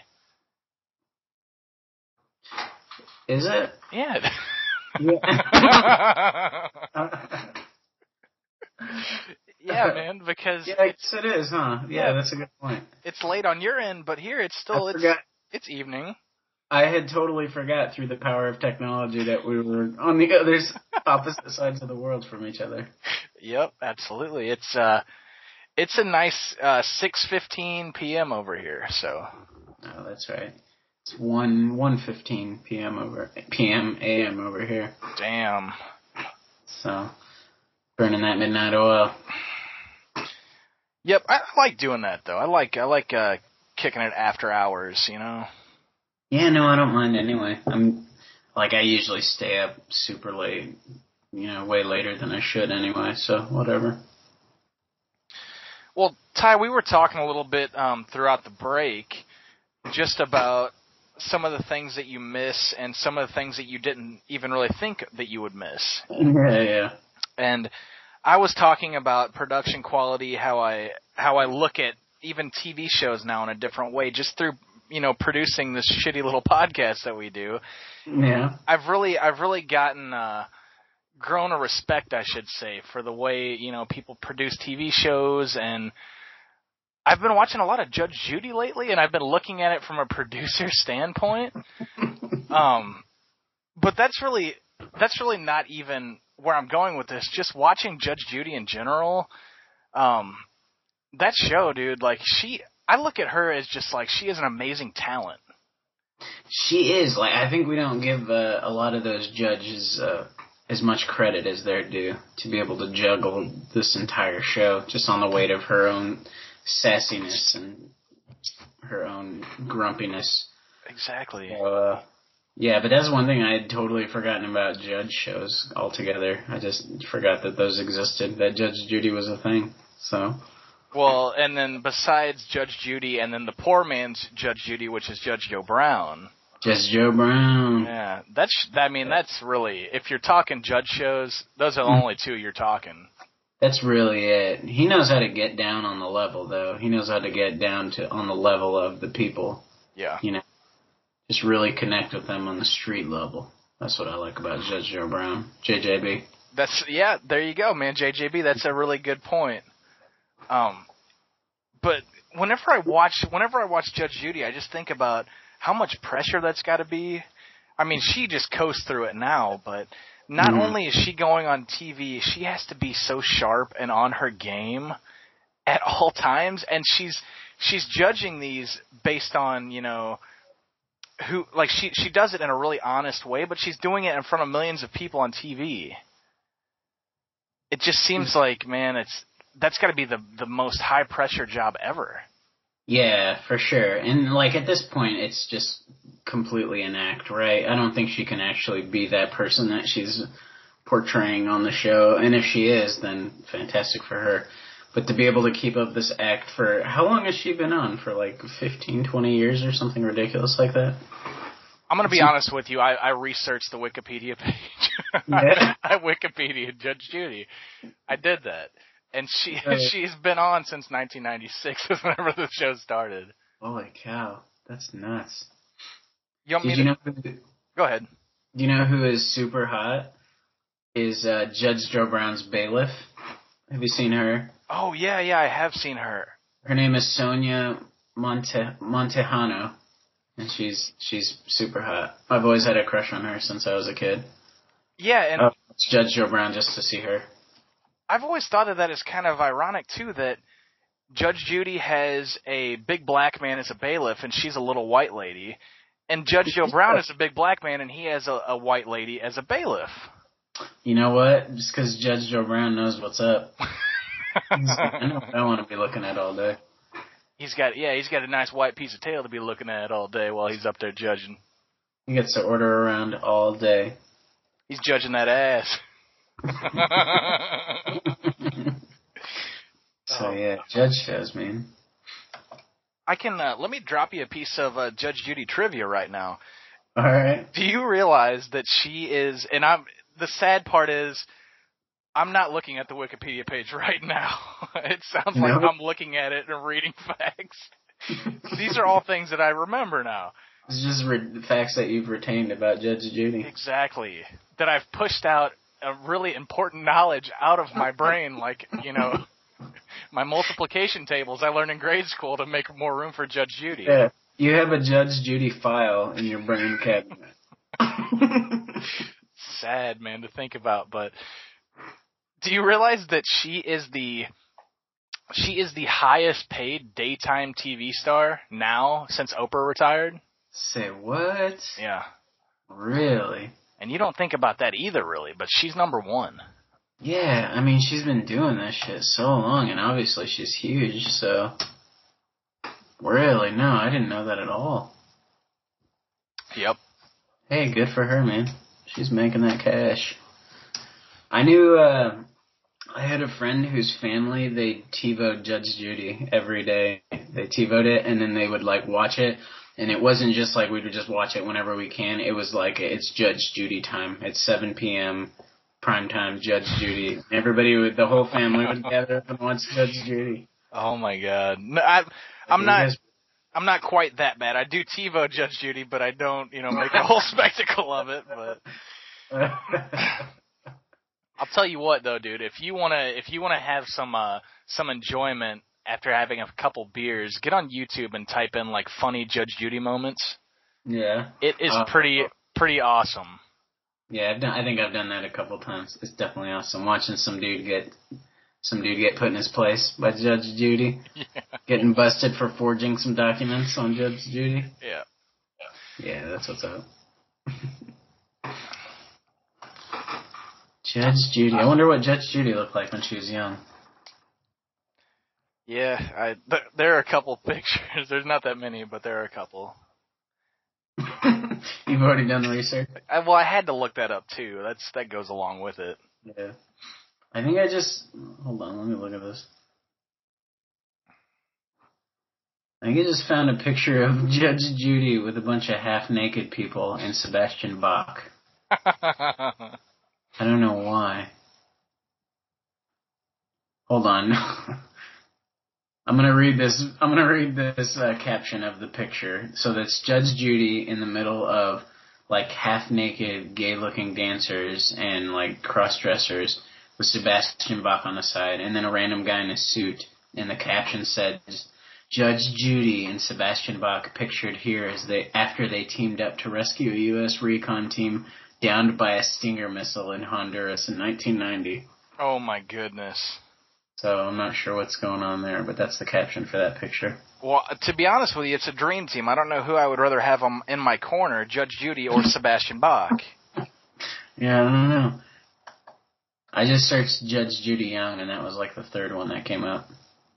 Speaker 3: Is it?
Speaker 2: Yeah.
Speaker 3: Yeah.
Speaker 2: Yeah, man, because
Speaker 3: yeah, I guess it is, huh? Yeah, yeah, that's a good point.
Speaker 2: It's late on your end, but here it's still
Speaker 3: I
Speaker 2: it's
Speaker 3: forgot.
Speaker 2: it's evening.
Speaker 3: I had totally forgot through the power of technology that we were on the other opposite sides of the world from each other.
Speaker 2: Yep, absolutely. It's uh, it's a nice uh, six fifteen p.m. over here. So.
Speaker 3: Oh, that's right. It's one one fifteen p.m. over p.m. a.m. over here.
Speaker 2: Damn.
Speaker 3: So, burning that midnight oil.
Speaker 2: Yep, I like doing that though. I like I like uh, kicking it after hours, you know.
Speaker 3: Yeah, no, I don't mind anyway. I'm like I usually stay up super late, you know, way later than I should anyway. So whatever.
Speaker 2: Well, Ty, we were talking a little bit um, throughout the break, just about some of the things that you miss and some of the things that you didn't even really think that you would miss.
Speaker 3: Yeah, yeah.
Speaker 2: And I was talking about production quality, how I how I look at even T V shows now in a different way, just through, you know, producing this shitty little podcast that we do.
Speaker 3: Yeah.
Speaker 2: I've really I've really gotten uh, grown a respect, I should say, for the way, you know, people produce T V shows, and I've been watching a lot of Judge Judy lately, and I've been looking at it from a producer standpoint. um, but that's really that's really not even where I'm going with this. Just watching Judge Judy in general, um, that show, dude, like she, I look at her as just like she is an amazing talent.
Speaker 3: She is. Like I think we don't give uh, a lot of those judges uh, as much credit as they're due to be able to juggle this entire show just on the weight of her own sassiness and her own grumpiness.
Speaker 2: Exactly.
Speaker 3: So, uh, yeah, but that's one thing I had totally forgotten about judge shows altogether. I just forgot that those existed, that Judge Judy was a thing. So.
Speaker 2: Well, and then besides Judge Judy, and then the poor man's Judge Judy, which is Judge Joe Brown.
Speaker 3: Judge Joe Brown.
Speaker 2: Yeah, that's. I mean, that's really, if you're talking judge shows, those are the only two you're talking.
Speaker 3: That's really it. He knows how to get down on the level, though. He knows how to get down to on the level of the people.
Speaker 2: Yeah.
Speaker 3: You know, just really connect with them on the street level. That's what I like about Judge Joe Brown, J J B.
Speaker 2: That's yeah. There you go, man, J J B. That's a really good point. Um, but whenever I watch, whenever I watch Judge Judy, I just think about how much pressure that's got to be. I mean, she just coasts through it now, but not mm-hmm. only is she going on T V, she has to be so sharp and on her game at all times, and she's she's judging these based on, you know, who, like she she does it in a really honest way, but she's doing it in front of millions of people on T V. It just seems like, man, it's that's got to be the the most high pressure job ever.
Speaker 3: Yeah, for sure. And like at this point, it's just completely an act, right? I don't think she can actually be that person that she's portraying on the show. And if she is, then fantastic for her. But to be able to keep up this act for, how long has she been on? For like fifteen, twenty years or something ridiculous like that?
Speaker 2: I'm going to be honest with you. I, I researched the Wikipedia page.
Speaker 3: Yeah.
Speaker 2: I Wikipedia Judge Judy. I did that. And she,
Speaker 3: Right.
Speaker 2: she's been on since nineteen ninety-six, whenever the show started.
Speaker 3: Holy cow. That's nuts.
Speaker 2: You want me
Speaker 3: Did
Speaker 2: to...
Speaker 3: you know who, do
Speaker 2: Go ahead.
Speaker 3: you know who is super hot? Is uh, Judge Joe Brown's bailiff. Have you seen her?
Speaker 2: Oh, yeah, yeah, I have seen her.
Speaker 3: Her name is Sonia Monte Montejano, and she's she's super hot. I've always had a crush on her since I was a kid.
Speaker 2: Yeah, and
Speaker 3: Oh, it's Judge Joe Brown just to see her.
Speaker 2: I've always thought of that as kind of ironic, too, that Judge Judy has a big black man as a bailiff, and she's a little white lady. And Judge Joe Brown is a big black man, and he has a, a white lady as a bailiff.
Speaker 3: You know what? Just because Judge Joe Brown knows what's up. He's like, I know what I want to be looking at all day.
Speaker 2: He's got, yeah, he's got a nice white piece of tail to be looking at all day while he's up there judging.
Speaker 3: He gets to order around all day.
Speaker 2: He's judging that ass.
Speaker 3: So yeah, judge shows, man.
Speaker 2: I can, uh, let me drop you a piece of uh, Judge Judy trivia right now.
Speaker 3: All right.
Speaker 2: Do you realize that she is, and I'm, the sad part is, I'm not looking at the Wikipedia page right now. It sounds like
Speaker 3: No.
Speaker 2: I'm looking at it and reading facts. These are all things that I remember now.
Speaker 3: It's just re- facts that you've retained about Judge Judy.
Speaker 2: Exactly. That I've pushed out a really important knowledge out of my brain, like, you know, my multiplication tables I learned in grade school to make more room for Judge Judy.
Speaker 3: Yeah. You have a Judge Judy file in your brain cabinet.
Speaker 2: Sad, man, to think about, but do you realize that she is the she is the highest paid daytime T V star now since Oprah retired?
Speaker 3: Say what?
Speaker 2: Yeah.
Speaker 3: Really?
Speaker 2: And you don't think about that either, really, but she's number one.
Speaker 3: Yeah, I mean, she's been doing this shit so long, and obviously she's huge, so... Really? No, I didn't know that at all.
Speaker 2: Yep.
Speaker 3: Hey, good for her, man. She's making that cash. I knew, uh... I had a friend whose family, they TiVoed Judge Judy every day. They TiVoed it, and then they would, like, watch it. And it wasn't just like we would just watch it whenever we can. It was like, it's Judge Judy time. It's seven p.m. prime time Judge Judy. Everybody would, the whole family would gather up and watch Judge Judy.
Speaker 2: Oh my God. No, I, I'm not, I'm not quite that bad. I do TiVo Judge Judy, but I don't, you know, make a whole spectacle of it, but. I'll tell you what though, dude, if you wanna, if you wanna have some, uh, some enjoyment after having a couple beers, get on YouTube and type in like funny Judge Judy moments.
Speaker 3: Yeah.
Speaker 2: It is
Speaker 3: Uh,
Speaker 2: pretty, pretty awesome.
Speaker 3: Yeah, I've done, I think I've done that a couple times. It's definitely awesome. Watching some dude get, some dude get put in his place by Judge Judy.
Speaker 2: Yeah.
Speaker 3: Getting busted for forging some documents on Judge Judy.
Speaker 2: Yeah.
Speaker 3: Yeah, that's what's up. Judge Judy. I wonder what Judge Judy looked like when she was young.
Speaker 2: Yeah, I, th- there are a couple pictures. There's not that many, but there are a couple.
Speaker 3: You've already done the research?
Speaker 2: I, well, I had to look that up too. That's that goes along with it.
Speaker 3: Yeah. I think I just... Hold on, let me look at this. I think I just found a picture of Judge Judy with a bunch of half-naked people and Sebastian Bach. I don't know why. Hold on. I'm gonna read this. I'm gonna read this uh, caption of the picture. So that's Judge Judy in the middle of like half-naked, gay-looking dancers and like cross-dressers with Sebastian Bach on the side, and then a random guy in a suit. And the caption said, "Judge Judy and Sebastian Bach pictured here as they after they teamed up to rescue a U S recon team downed by a Stinger missile in Honduras in nineteen ninety."
Speaker 2: Oh my goodness.
Speaker 3: So I'm not sure what's going on there, but that's the caption for that picture.
Speaker 2: Well, to be honest with you, it's a dream team. I don't know who I would rather have them in my corner, Judge Judy or Sebastian Bach.
Speaker 3: Yeah, I don't know. I just searched Judge Judy Young, and that was like the third one that came up.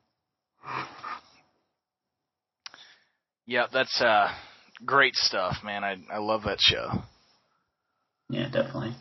Speaker 2: Yeah, that's uh, great stuff, man. I I love that show.
Speaker 3: Yeah, definitely.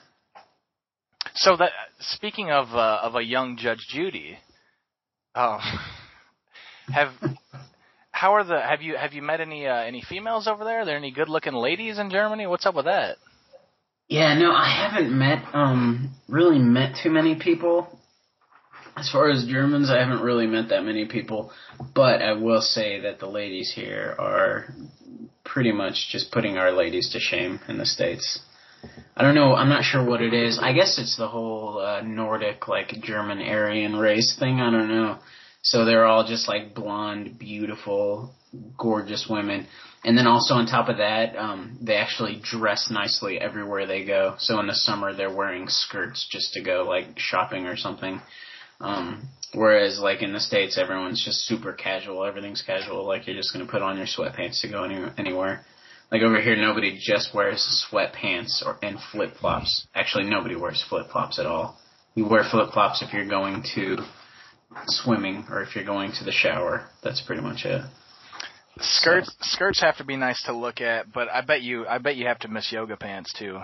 Speaker 2: So that speaking of uh, of a young Judge Judy, um, have how are the have you have you met any uh, any females over there? Are there any good looking ladies in Germany? What's up with that?
Speaker 3: Yeah, no, I haven't met um really met too many people. As far as Germans, I haven't really met that many people, but I will say that the ladies here are pretty much just putting our ladies to shame in the States. I don't know, I'm not sure what it is. I guess it's the whole uh, Nordic, like, German Aryan race thing, I don't know. So they're all just, like, blonde, beautiful, gorgeous women. And then also on top of that, um, they actually dress nicely everywhere they go. So in the summer, they're wearing skirts just to go, like, shopping or something. Um, whereas, like, in the States, everyone's just super casual. Everything's casual. Like, you're just going to put on your sweatpants to go any, anywhere. Like, over here, nobody just wears sweatpants or and flip-flops. Actually, nobody wears flip-flops at all. You wear flip-flops if you're going to swimming or if you're going to the shower. That's pretty much it.
Speaker 2: Skirts
Speaker 3: So.
Speaker 2: skirts have to be nice to look at, but I bet you I bet you have to miss yoga pants, too.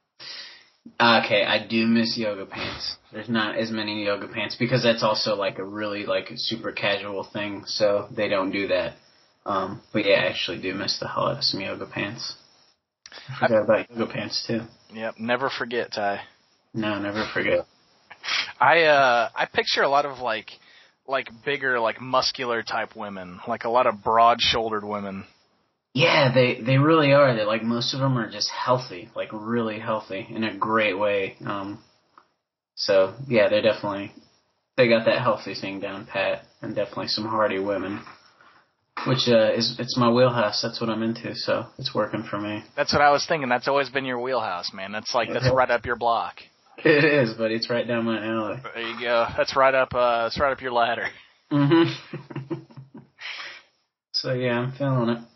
Speaker 3: Okay, I do miss yoga pants. There's not as many yoga pants because that's also like a really like super casual thing, so they don't do that. Um, but yeah, I actually do miss the hell out of some yoga pants. I forgot I, about yoga pants too.
Speaker 2: Yep, never forget, Ty.
Speaker 3: No, never forget.
Speaker 2: I uh I picture a lot of like like bigger, like muscular type women, like a lot of broad-shouldered women.
Speaker 3: Yeah, they they really are. They like most of them are just healthy, like really healthy in a great way. Um, so yeah, they're definitely they got that healthy thing down pat, and definitely some hardy women, which uh, is it's my wheelhouse. That's what I'm into, so it's working for me.
Speaker 2: That's what I was thinking. That's always been your wheelhouse, man. That's like that's right up your block.
Speaker 3: It is, but it's right down my alley.
Speaker 2: There you go. That's right up. Uh, that's right up your ladder.
Speaker 3: Mhm. So yeah, I'm feeling it.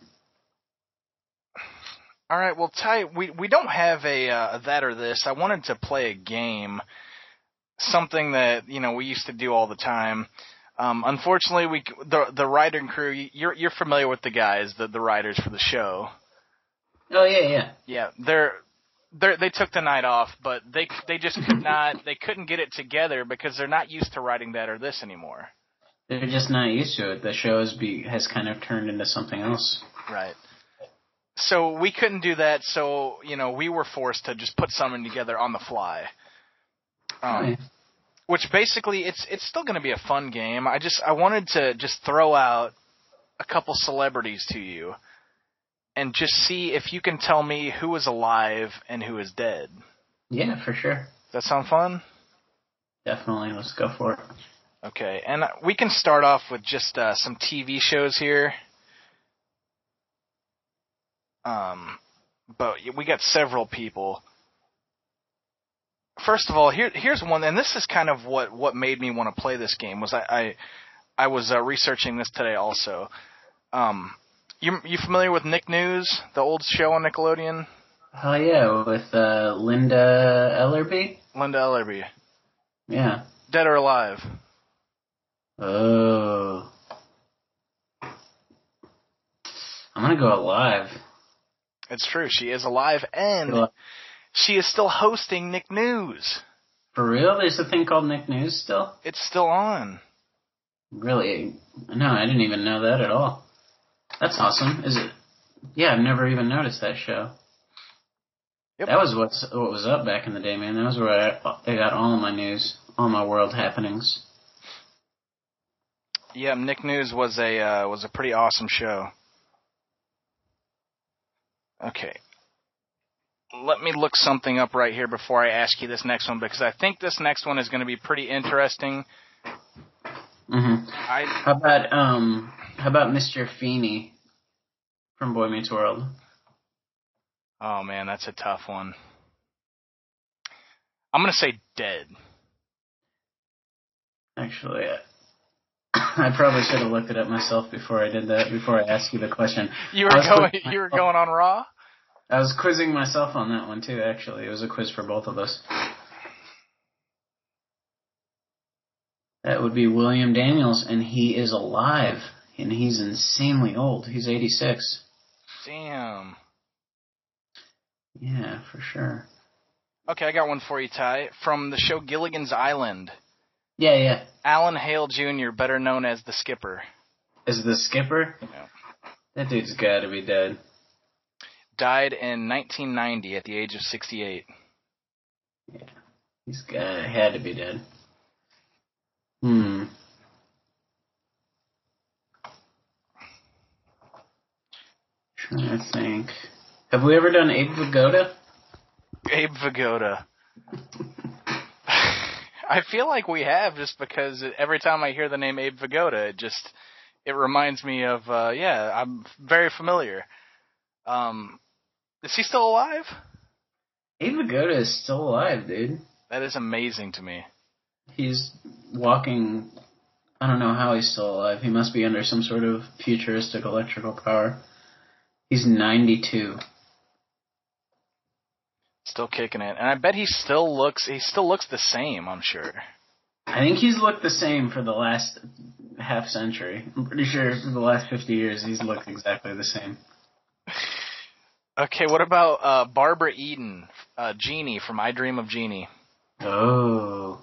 Speaker 2: All right, well, Ty, we we don't have a uh, that or this. I wanted to play a game, something that you know we used to do all the time. Um, unfortunately, we the the writer and crew. You're you're familiar with the guys, the the writers for the show.
Speaker 3: Oh yeah, yeah.
Speaker 2: Yeah, they're they they took the night off, but they they just could not they couldn't get it together because they're not used to writing that or this anymore.
Speaker 3: They're just not used to it. The show has be has kind of turned into something else.
Speaker 2: Right. So we couldn't do that, so, you know, we were forced to just put something together on the fly. Um,
Speaker 3: Right.
Speaker 2: Which basically, it's it's still going to be a fun game. I just, I wanted to just throw out a couple celebrities to you and just see if you can tell me who is alive and who is dead.
Speaker 3: Yeah, for sure.
Speaker 2: Does that sound fun?
Speaker 3: Definitely. Let's go for it.
Speaker 2: Okay, and we can start off with just uh, some T V shows here. Um, but we got several people. First of all, here here's one, and this is kind of what, what made me want to play this game. Was I I, I was uh, researching this today also. Um, you you familiar with Nick News, the old show on Nickelodeon?
Speaker 3: Oh yeah, with uh, Linda Ellerby.
Speaker 2: Linda Ellerby.
Speaker 3: Yeah.
Speaker 2: Dead or alive?
Speaker 3: Oh. I'm gonna go alive.
Speaker 2: It's true. She is alive, and she is still hosting Nick News.
Speaker 3: For real? There's a thing called Nick News still?
Speaker 2: It's still on.
Speaker 3: Really? No, I didn't even know that at all. That's awesome. Is it? Yeah, I've never even noticed that show.
Speaker 2: Yep.
Speaker 3: That was what's what was up back in the day, man. That was where I, I got all my news, all my world happenings.
Speaker 2: Yeah, Nick News was a uh, was a pretty awesome show. Okay. Let me look something up right here before I ask you this next one, because I think this next one is going to be pretty interesting.
Speaker 3: Mm-hmm.
Speaker 2: I,
Speaker 3: How about um? How about Mister Feeney from Boy Meets World?
Speaker 2: oh man, that's a tough one. I'm going to say dead.
Speaker 3: Actually, I probably should have looked it up myself before I did that. Before I asked you the question,
Speaker 2: You were
Speaker 3: I was
Speaker 2: going.
Speaker 3: quizzing
Speaker 2: You were
Speaker 3: myself-
Speaker 2: going on Raw.
Speaker 3: I was quizzing myself on that one too. Actually, it was a quiz for both of us. That would be William Daniels, and he is alive, and he's insanely old. He's eighty-six.
Speaker 2: Damn.
Speaker 3: Yeah, for sure.
Speaker 2: Okay, I got one for you, Ty. From the show Gilligan's Island.
Speaker 3: Yeah, yeah.
Speaker 2: Alan Hale Junior, better known as the Skipper.
Speaker 3: Is the Skipper?
Speaker 2: Yeah.
Speaker 3: That dude's got to be dead.
Speaker 2: Died in nineteen ninety at the age of sixty-eight.
Speaker 3: Yeah, he's got had to be dead. Hmm. Trying to think. Have we ever done Abe Vigoda?
Speaker 2: Abe Vigoda. I feel like we have, just because every time I hear the name Abe Vigoda, it just it reminds me of uh, yeah, I'm very familiar. Um, is he still alive?
Speaker 3: Abe Vigoda is still alive, dude.
Speaker 2: That is amazing to me.
Speaker 3: He's walking. I don't know how he's still alive. He must be under some sort of futuristic electrical power. He's ninety-two.
Speaker 2: Still kicking it, and I bet he still looks. He still looks the same. I'm sure.
Speaker 3: I think he's looked the same for the last half century. I'm pretty sure for the last fifty years he's looked exactly the same.
Speaker 2: Okay, what about uh, Barbara Eden, uh, Jeannie from I Dream of Jeannie?
Speaker 3: Oh.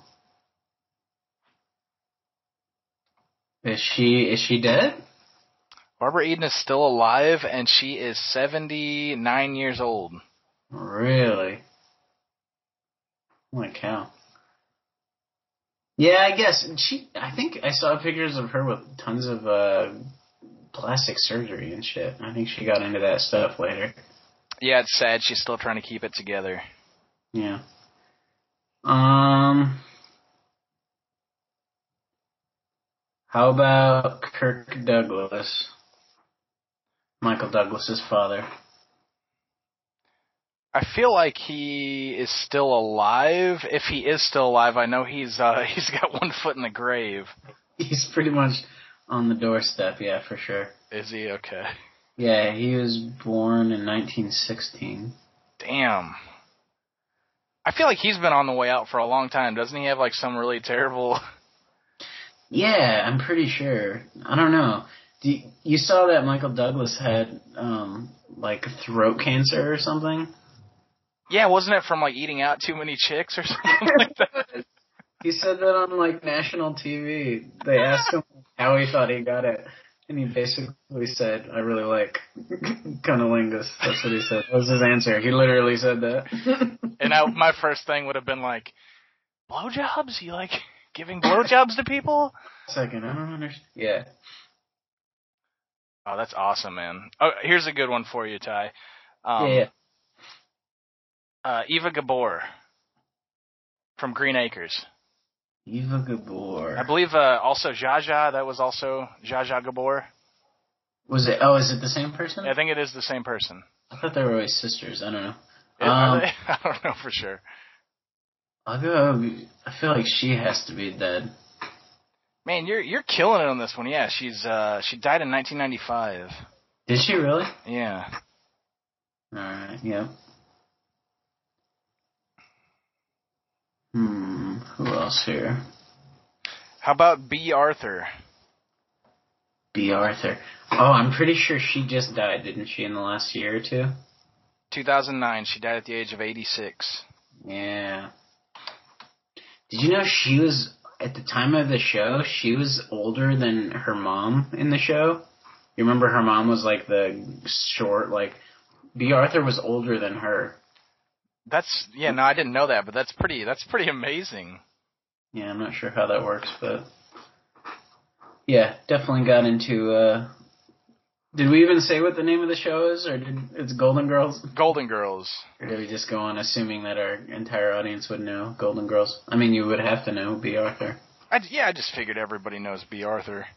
Speaker 3: Is she is she dead?
Speaker 2: Barbara Eden is still alive, and she is seventy-nine years old.
Speaker 3: Really? Holy cow. Yeah, I guess she. I think I saw pictures of her with tons of uh, plastic surgery and shit. I think she got into that stuff later.
Speaker 2: Yeah, it's sad. She's still trying to keep it together.
Speaker 3: Yeah. Um. How about Kirk Douglas? Michael Douglas's father.
Speaker 2: I feel like he is still alive. If he is still alive, I know he's uh, he's got one foot in the grave.
Speaker 3: He's pretty much on the doorstep, yeah, for sure.
Speaker 2: Is he? Okay.
Speaker 3: Yeah, he was born in nineteen sixteen.
Speaker 2: Damn. I feel like he's been on the way out for a long time. Doesn't he have like some really terrible...
Speaker 3: Yeah, I'm pretty sure. I don't know. Do you, you saw that Michael Douglas had, um, like, throat cancer or something?
Speaker 2: Yeah, wasn't it from, like, eating out too many chicks or something like that?
Speaker 3: He said that on, like, national T V. They asked him how he thought he got it, and he basically said, I really like cunnilingus. That's what he said. That was his answer. He literally said that.
Speaker 2: And I, my first thing would have been like, blowjobs? You like giving blowjobs to people?
Speaker 3: Second, I don't understand. Yeah.
Speaker 2: Oh, that's awesome, man. Oh, here's a good one for you, Ty. Um,
Speaker 3: yeah, yeah.
Speaker 2: Uh, Eva Gabor from Green Acres.
Speaker 3: Eva Gabor.
Speaker 2: I believe uh, also Zsa Zsa, that was also Zsa Zsa Gabor.
Speaker 3: Was it? Oh, is it the same person?
Speaker 2: Yeah, I think it is the same person.
Speaker 3: I thought they were always sisters. I don't know.
Speaker 2: Is, are
Speaker 3: Um,
Speaker 2: they? I don't know for sure.
Speaker 3: I'll go. I feel like she has to be dead.
Speaker 2: Man, you're you're killing it on this one. Yeah, she's uh she died in nineteen ninety-five.
Speaker 3: Did she really?
Speaker 2: Yeah.
Speaker 3: All right. Yeah. Hmm. Who else here?
Speaker 2: How about B. Arthur?
Speaker 3: B. Arthur. Oh, I'm pretty sure she just died, didn't she, in the last year or two?
Speaker 2: two thousand nine. She died at the age of eighty-six.
Speaker 3: Yeah. Did you know she was, at the time of the show, she was older than her mom in the show? You remember her mom was like the short, like, B. Arthur was older than her.
Speaker 2: That's yeah. No, I didn't know that, but that's pretty. That's pretty amazing.
Speaker 3: Yeah, I'm not sure how that works, but yeah, definitely got into. Uh, did we even say what the name of the show is, or did it's Golden Girls?
Speaker 2: Golden Girls.
Speaker 3: Or did we just go on assuming that our entire audience would know Golden Girls? I mean, you would have to know B. Arthur.
Speaker 2: I, yeah, I just figured everybody knows B. Arthur.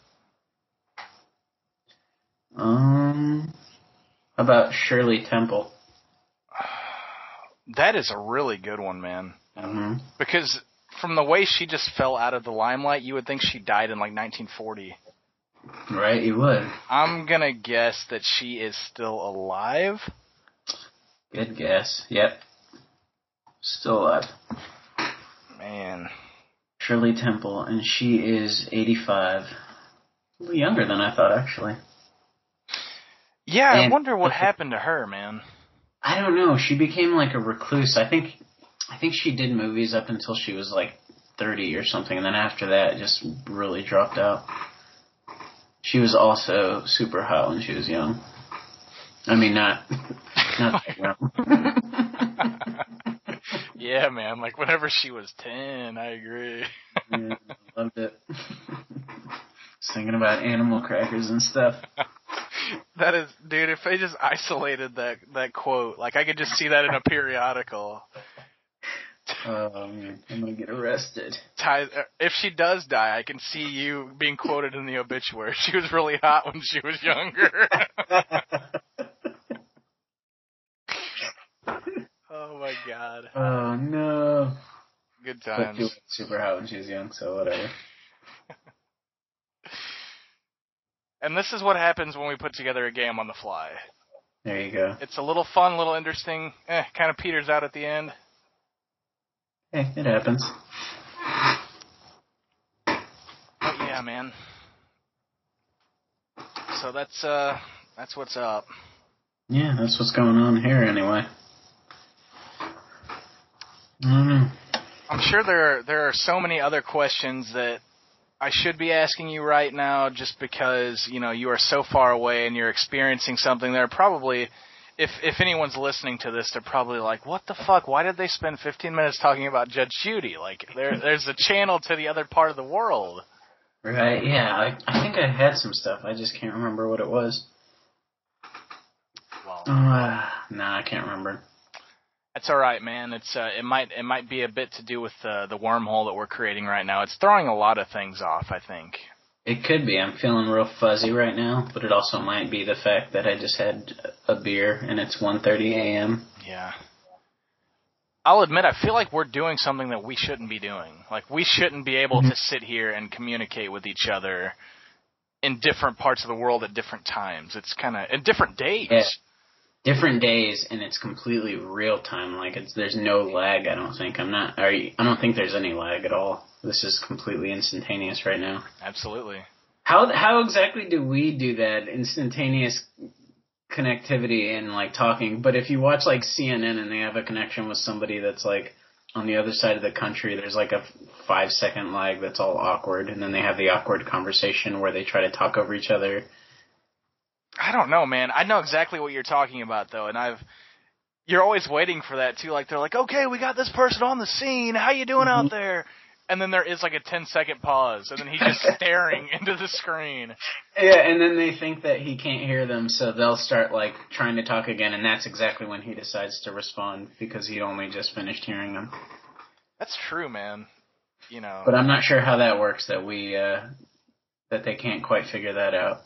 Speaker 3: Um, how about Shirley Temple?
Speaker 2: That is a really good one, man.
Speaker 3: Mm-hmm.
Speaker 2: Because from the way she just fell out of the limelight, you would think she died in like nineteen forty.
Speaker 3: Right, you would.
Speaker 2: I'm gonna guess that she is still alive.
Speaker 3: Good guess. Yep. Still alive.
Speaker 2: Man.
Speaker 3: Shirley Temple, and she is eighty-five. A little younger than I thought, actually.
Speaker 2: Yeah,
Speaker 3: And
Speaker 2: I wonder what happened to her, man.
Speaker 3: I don't know. She became like a recluse. I think I think she did movies up until she was like thirty or something, and then after that, it just really dropped out. She was also super hot when she was young. I mean, not not that young.
Speaker 2: Yeah, man. Like whenever she was ten, I agree.
Speaker 3: Yeah, loved it. Was thinking about animal crackers and stuff.
Speaker 2: That is, dude. If they just isolated that that quote, like I could just see that in a periodical.
Speaker 3: Oh man, I'm gonna get arrested.
Speaker 2: Ty, if she does die, I can see you being quoted in the obituary. She was really hot when she was younger. Oh my god.
Speaker 3: Oh no.
Speaker 2: Good
Speaker 3: But
Speaker 2: times.
Speaker 3: she was super hot when she was young, so whatever.
Speaker 2: And this is what happens when we put together a game on the fly.
Speaker 3: There you go.
Speaker 2: It's a little fun, a little interesting. Eh, kind of peters out at the end.
Speaker 3: Hey, it happens.
Speaker 2: But yeah, man. So that's uh, that's what's up.
Speaker 3: Yeah, that's what's going on here anyway. I don't know.
Speaker 2: I'm sure there are, there are so many other questions that I should be asking you right now, just because you know you are so far away and you're experiencing something. There are probably, if if anyone's listening to this, they're probably like, "What the fuck? Why did they spend fifteen minutes talking about Judge Judy?" Like there there's a channel to the other part of the world.
Speaker 3: Right? Yeah, I I think I had some stuff. I just can't remember what it was.
Speaker 2: Well,
Speaker 3: Uh, nah, I can't remember.
Speaker 2: that's all right, man. It's uh, it might it might be a bit to do with uh, the wormhole that we're creating right now. It's throwing a lot of things off, I think.
Speaker 3: It could be. I'm feeling real fuzzy right now, but it also might be the fact that I just had a beer and it's one thirty a.m.
Speaker 2: Yeah. I'll admit, I feel like we're doing something that we shouldn't be doing. Like, we shouldn't be able to sit here and communicate with each other in different parts of the world at different times. It's kind of, in different days.
Speaker 3: Yeah. Different days, and it's completely real time. Like, it's there's no lag, I don't think. I'm not, are you, I don't think there's any lag at all. This is completely instantaneous right now.
Speaker 2: Absolutely.
Speaker 3: How how exactly do we do that instantaneous connectivity and like talking? But if you watch like C N N and they have a connection with somebody that's like on the other side of the country, there's like a five second lag that's all awkward, and then they have the awkward conversation where they try to talk over each other.
Speaker 2: I don't know, man. I know exactly what you're talking about, though, and I've. You're always waiting for that too. Like they're like, "Okay, we got this person on the scene. How you doing out there?" And then there is like a ten second pause, and then he's just staring into the screen.
Speaker 3: Yeah, and then they think that he can't hear them, so they'll start like trying to talk again, and that's exactly when he decides to respond because he only just finished hearing them.
Speaker 2: That's true, man. You know.
Speaker 3: But I'm not sure how that works. That we uh, that they can't quite figure that out.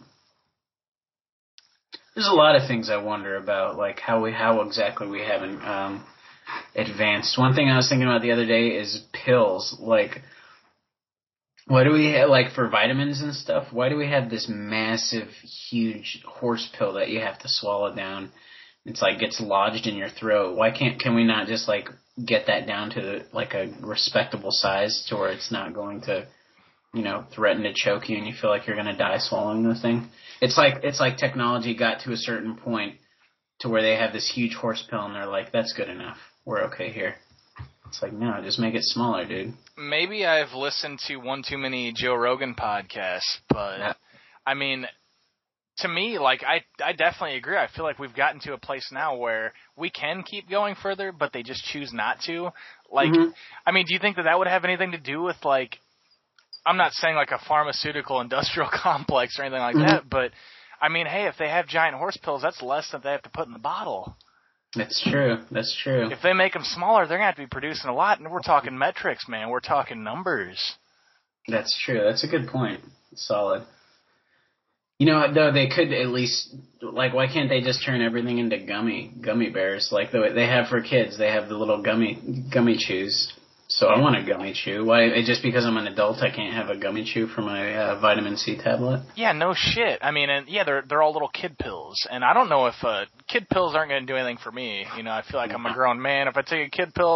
Speaker 3: There's a lot of things I wonder about, like how we how exactly we haven't um, advanced. One thing I was thinking about the other day is pills. Like, why do we have, like for vitamins and stuff? Why do we have this massive, huge horse pill that you have to swallow down? It's like gets lodged in your throat. Why can't can we not just like get that down to like a respectable size to where it's not going to, you know, threaten to choke you and you feel like you're gonna die swallowing the thing? It's like it's like technology got to a certain point to where they have this huge horse pill and they're like, that's good enough. We're okay here. It's like, no, just make it smaller, dude.
Speaker 2: Maybe I've listened to one too many Joe Rogan podcasts, but
Speaker 3: Yeah.
Speaker 2: I mean, to me, like I, I definitely agree. I feel like we've gotten to a place now where we can keep going further, but they just choose not to. Like,
Speaker 3: Mm-hmm.
Speaker 2: I mean, do you think that that would have anything to do with like? I'm not saying like a pharmaceutical industrial complex or anything like
Speaker 3: Mm-hmm.
Speaker 2: that, but I mean, hey, if they have giant horse pills, that's less that they have to put in the bottle.
Speaker 3: That's true. That's true.
Speaker 2: If they make them smaller, they're going to have to be producing a lot, and we're talking metrics, man. We're talking numbers.
Speaker 3: That's true. That's a good point. Solid. You know what, though, they could at least, like, why can't they just turn everything into gummy gummy bears? Like the way they have for kids, they have the little gummy gummy chews. So I want a gummy chew. Why? Just because I'm an adult, I can't have a gummy chew for my uh, vitamin C tablet?
Speaker 2: Yeah, no shit. I mean, and yeah, they're they're all little kid pills, and I don't know if uh, kid pills aren't going to do anything for me. You know, I feel like I'm a grown man. If I take a kid pill,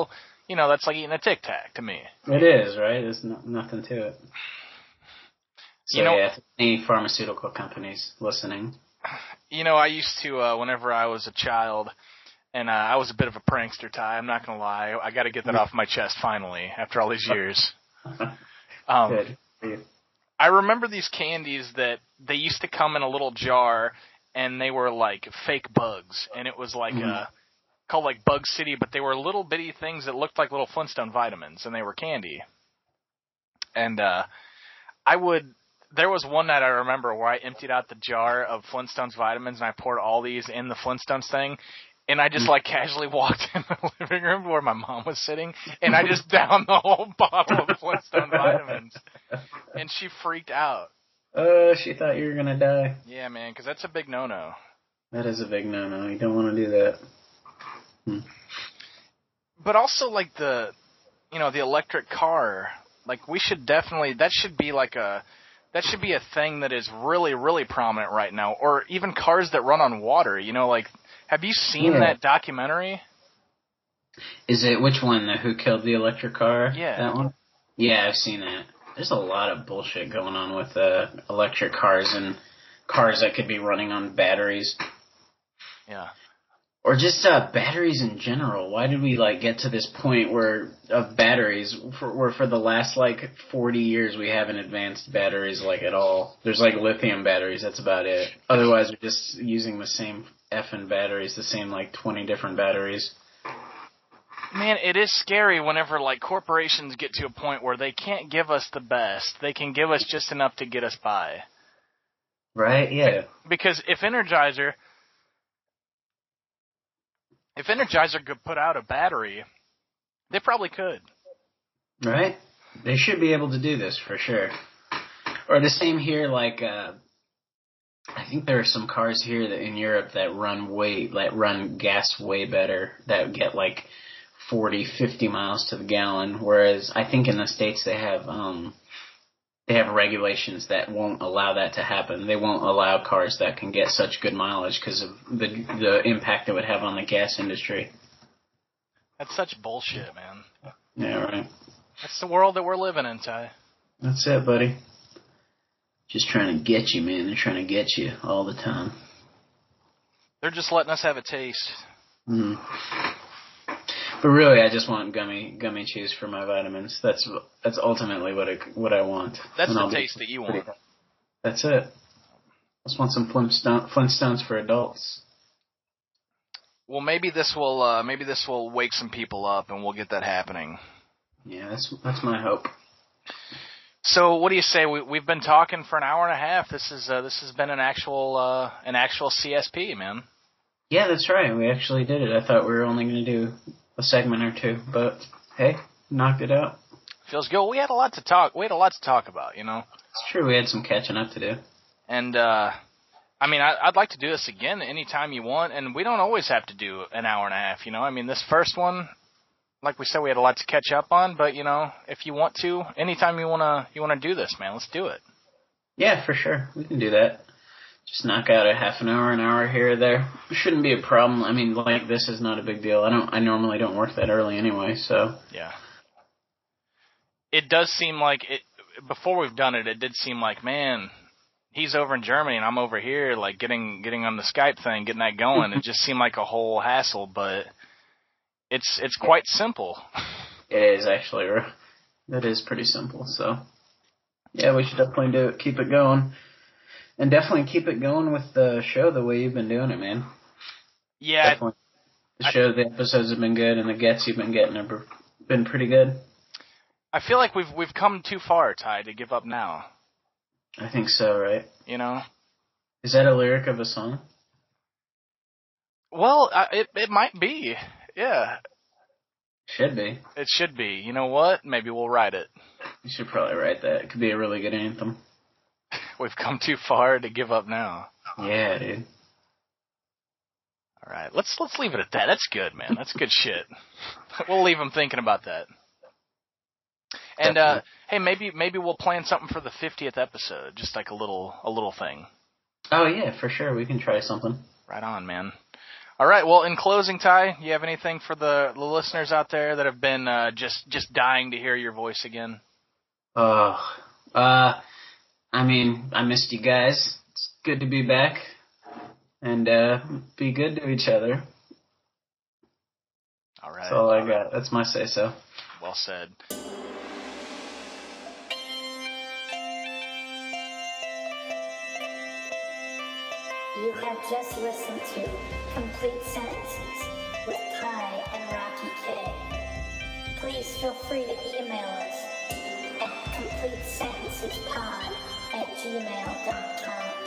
Speaker 2: you know, that's like eating a Tic Tac to me.
Speaker 3: It is, right? There's no, nothing to it. So,
Speaker 2: You know-
Speaker 3: yeah, any pharmaceutical companies listening.
Speaker 2: You know, I used to, uh, whenever I was a child, and uh, I was a bit of a prankster, Ty, I'm not going to lie. I got to get that off my chest finally, after all these years. Um,
Speaker 3: Good. for you.
Speaker 2: I remember these candies that they used to come in a little jar, and they were like fake bugs, and it was like
Speaker 3: Mhm.
Speaker 2: uh, called like Bug City, but they were little bitty things that looked like little Flintstone vitamins, and they were candy. And uh, I would, there was one night I remember where I emptied out the jar of Flintstones vitamins, and I poured all these in the Flintstones thing. And I just, like, casually walked in the living room where my mom was sitting, and I just downed the whole bottle of Flintstone vitamins. And she freaked out.
Speaker 3: Oh, she thought you were going to die.
Speaker 2: Yeah, man, because that's a big no-no.
Speaker 3: That is a big no-no. You don't want to do that. Hmm.
Speaker 2: But also, like, the, you know, the electric car, like, we should definitely, that should be, like, a, that should be a thing that is really, really prominent right now. Or even cars that run on water, you know, like, have you seen
Speaker 3: Yeah.
Speaker 2: that documentary?
Speaker 3: Is it, which one, the Who Killed the Electric Car?
Speaker 2: Yeah.
Speaker 3: That one? Yeah, I've seen that. There's a lot of bullshit going on with uh, electric cars and cars that could be running on batteries.
Speaker 2: Yeah.
Speaker 3: Or just uh, batteries in general. Why did we like get to this point where of batteries, for, where for the last like forty years we haven't advanced batteries like at all? There's like lithium batteries, that's about it. Otherwise we're just using the same effing batteries, the same like twenty different batteries.
Speaker 2: Man, it is scary whenever, like, corporations get to a point where they can't give us the best. They can give us just enough to get us by.
Speaker 3: Right? Yeah.
Speaker 2: Because if Energizer... If Energizer could put out a battery, they probably could.
Speaker 3: Right? They should be able to do this for sure. Or the same here, like, uh, I think there are some cars here that in Europe that run way, that run gas way better, that get like forty, fifty miles to the gallon, whereas I think in the States they have, um, they have regulations that won't allow that to happen. They won't allow cars that can get such good mileage because of the the impact it would have on the gas industry.
Speaker 2: That's such bullshit, man.
Speaker 3: Yeah, right.
Speaker 2: That's the world that we're living in, Ty.
Speaker 3: That's it, buddy. Just trying to get you, man. They're trying to get you all the time.
Speaker 2: They're just letting us have a taste.
Speaker 3: Mm. But really, I just want gummy gummy chews for my vitamins. That's that's ultimately what I, what I want.
Speaker 2: That's
Speaker 3: And
Speaker 2: the
Speaker 3: I'll be
Speaker 2: taste that you want.
Speaker 3: pretty- That's it. I just want some Flintstone, Flintstones for adults.
Speaker 2: Well, maybe this will uh, maybe this will wake some people up, and we'll get that happening.
Speaker 3: Yeah, that's that's my hope.
Speaker 2: So, what do you say? We, we've been talking for an hour and a half. This is uh, this has been an actual uh, an actual C S P, man.
Speaker 3: Yeah, that's right. We actually did it. I thought we were only going to do a segment or two, but hey, knocked it out.
Speaker 2: Feels good. We had a lot to talk. We had a lot to talk about, you know.
Speaker 3: It's true. We had some catching up to do.
Speaker 2: And uh, I mean, I, I'd like to do this again anytime you want. And we don't always have to do an hour and a half, you know. I mean, this first one, like we said, we had a lot to catch up on. But you know, if you want to, anytime you wanna you wanna do this, man, let's do it.
Speaker 3: Yeah, for sure. We can do that. Just knock out a half an hour, an hour here or there. Shouldn't be a problem. I mean, like, this is not a big deal. I don't. I normally don't work that early anyway, so.
Speaker 2: Yeah. It does seem like it. Before we've done it, it did seem like, man, he's over in Germany and I'm over here, like getting getting on the Skype thing, getting that going. It just seemed like a whole hassle, but it's it's quite simple.
Speaker 3: It is actually. That is pretty simple. So, yeah, we should definitely do it. Keep it going. And definitely keep it going with the show the way you've been doing it, man.
Speaker 2: Yeah.
Speaker 3: Definitely. The show, the episodes have been good, and the gets you've been getting have been pretty good.
Speaker 2: I feel like we've we've come too far, Ty, to give up now.
Speaker 3: I think so, right?
Speaker 2: You know?
Speaker 3: Is that a lyric of a song?
Speaker 2: Well, I, it it might be. Yeah.
Speaker 3: Should be.
Speaker 2: It should be. You know what? Maybe we'll write it.
Speaker 3: You should probably write that. It could be a really good anthem.
Speaker 2: We've come too far to give up now.
Speaker 3: Yeah, dude.
Speaker 2: All right, let's let's leave it at that. That's good, man. That's good shit. We'll leave them thinking about that. And uh, hey, maybe maybe we'll plan something for the fiftieth episode, just like a little a little thing.
Speaker 3: Oh yeah, for sure. We can try something.
Speaker 2: Right on, man. All right. Well, in closing, Ty, you have anything for the, the listeners out there that have been uh, just just dying to hear your voice again?
Speaker 3: Oh, uh, I mean, I missed you guys. It's good to be back and uh, be good to each other.
Speaker 2: All right.
Speaker 3: That's all I got. That's my say so.
Speaker 2: Well said.
Speaker 9: You have just listened to Complete Sentences with Ty and Rocky K. Please feel free to email us at complete sentences pod at gmail dot com.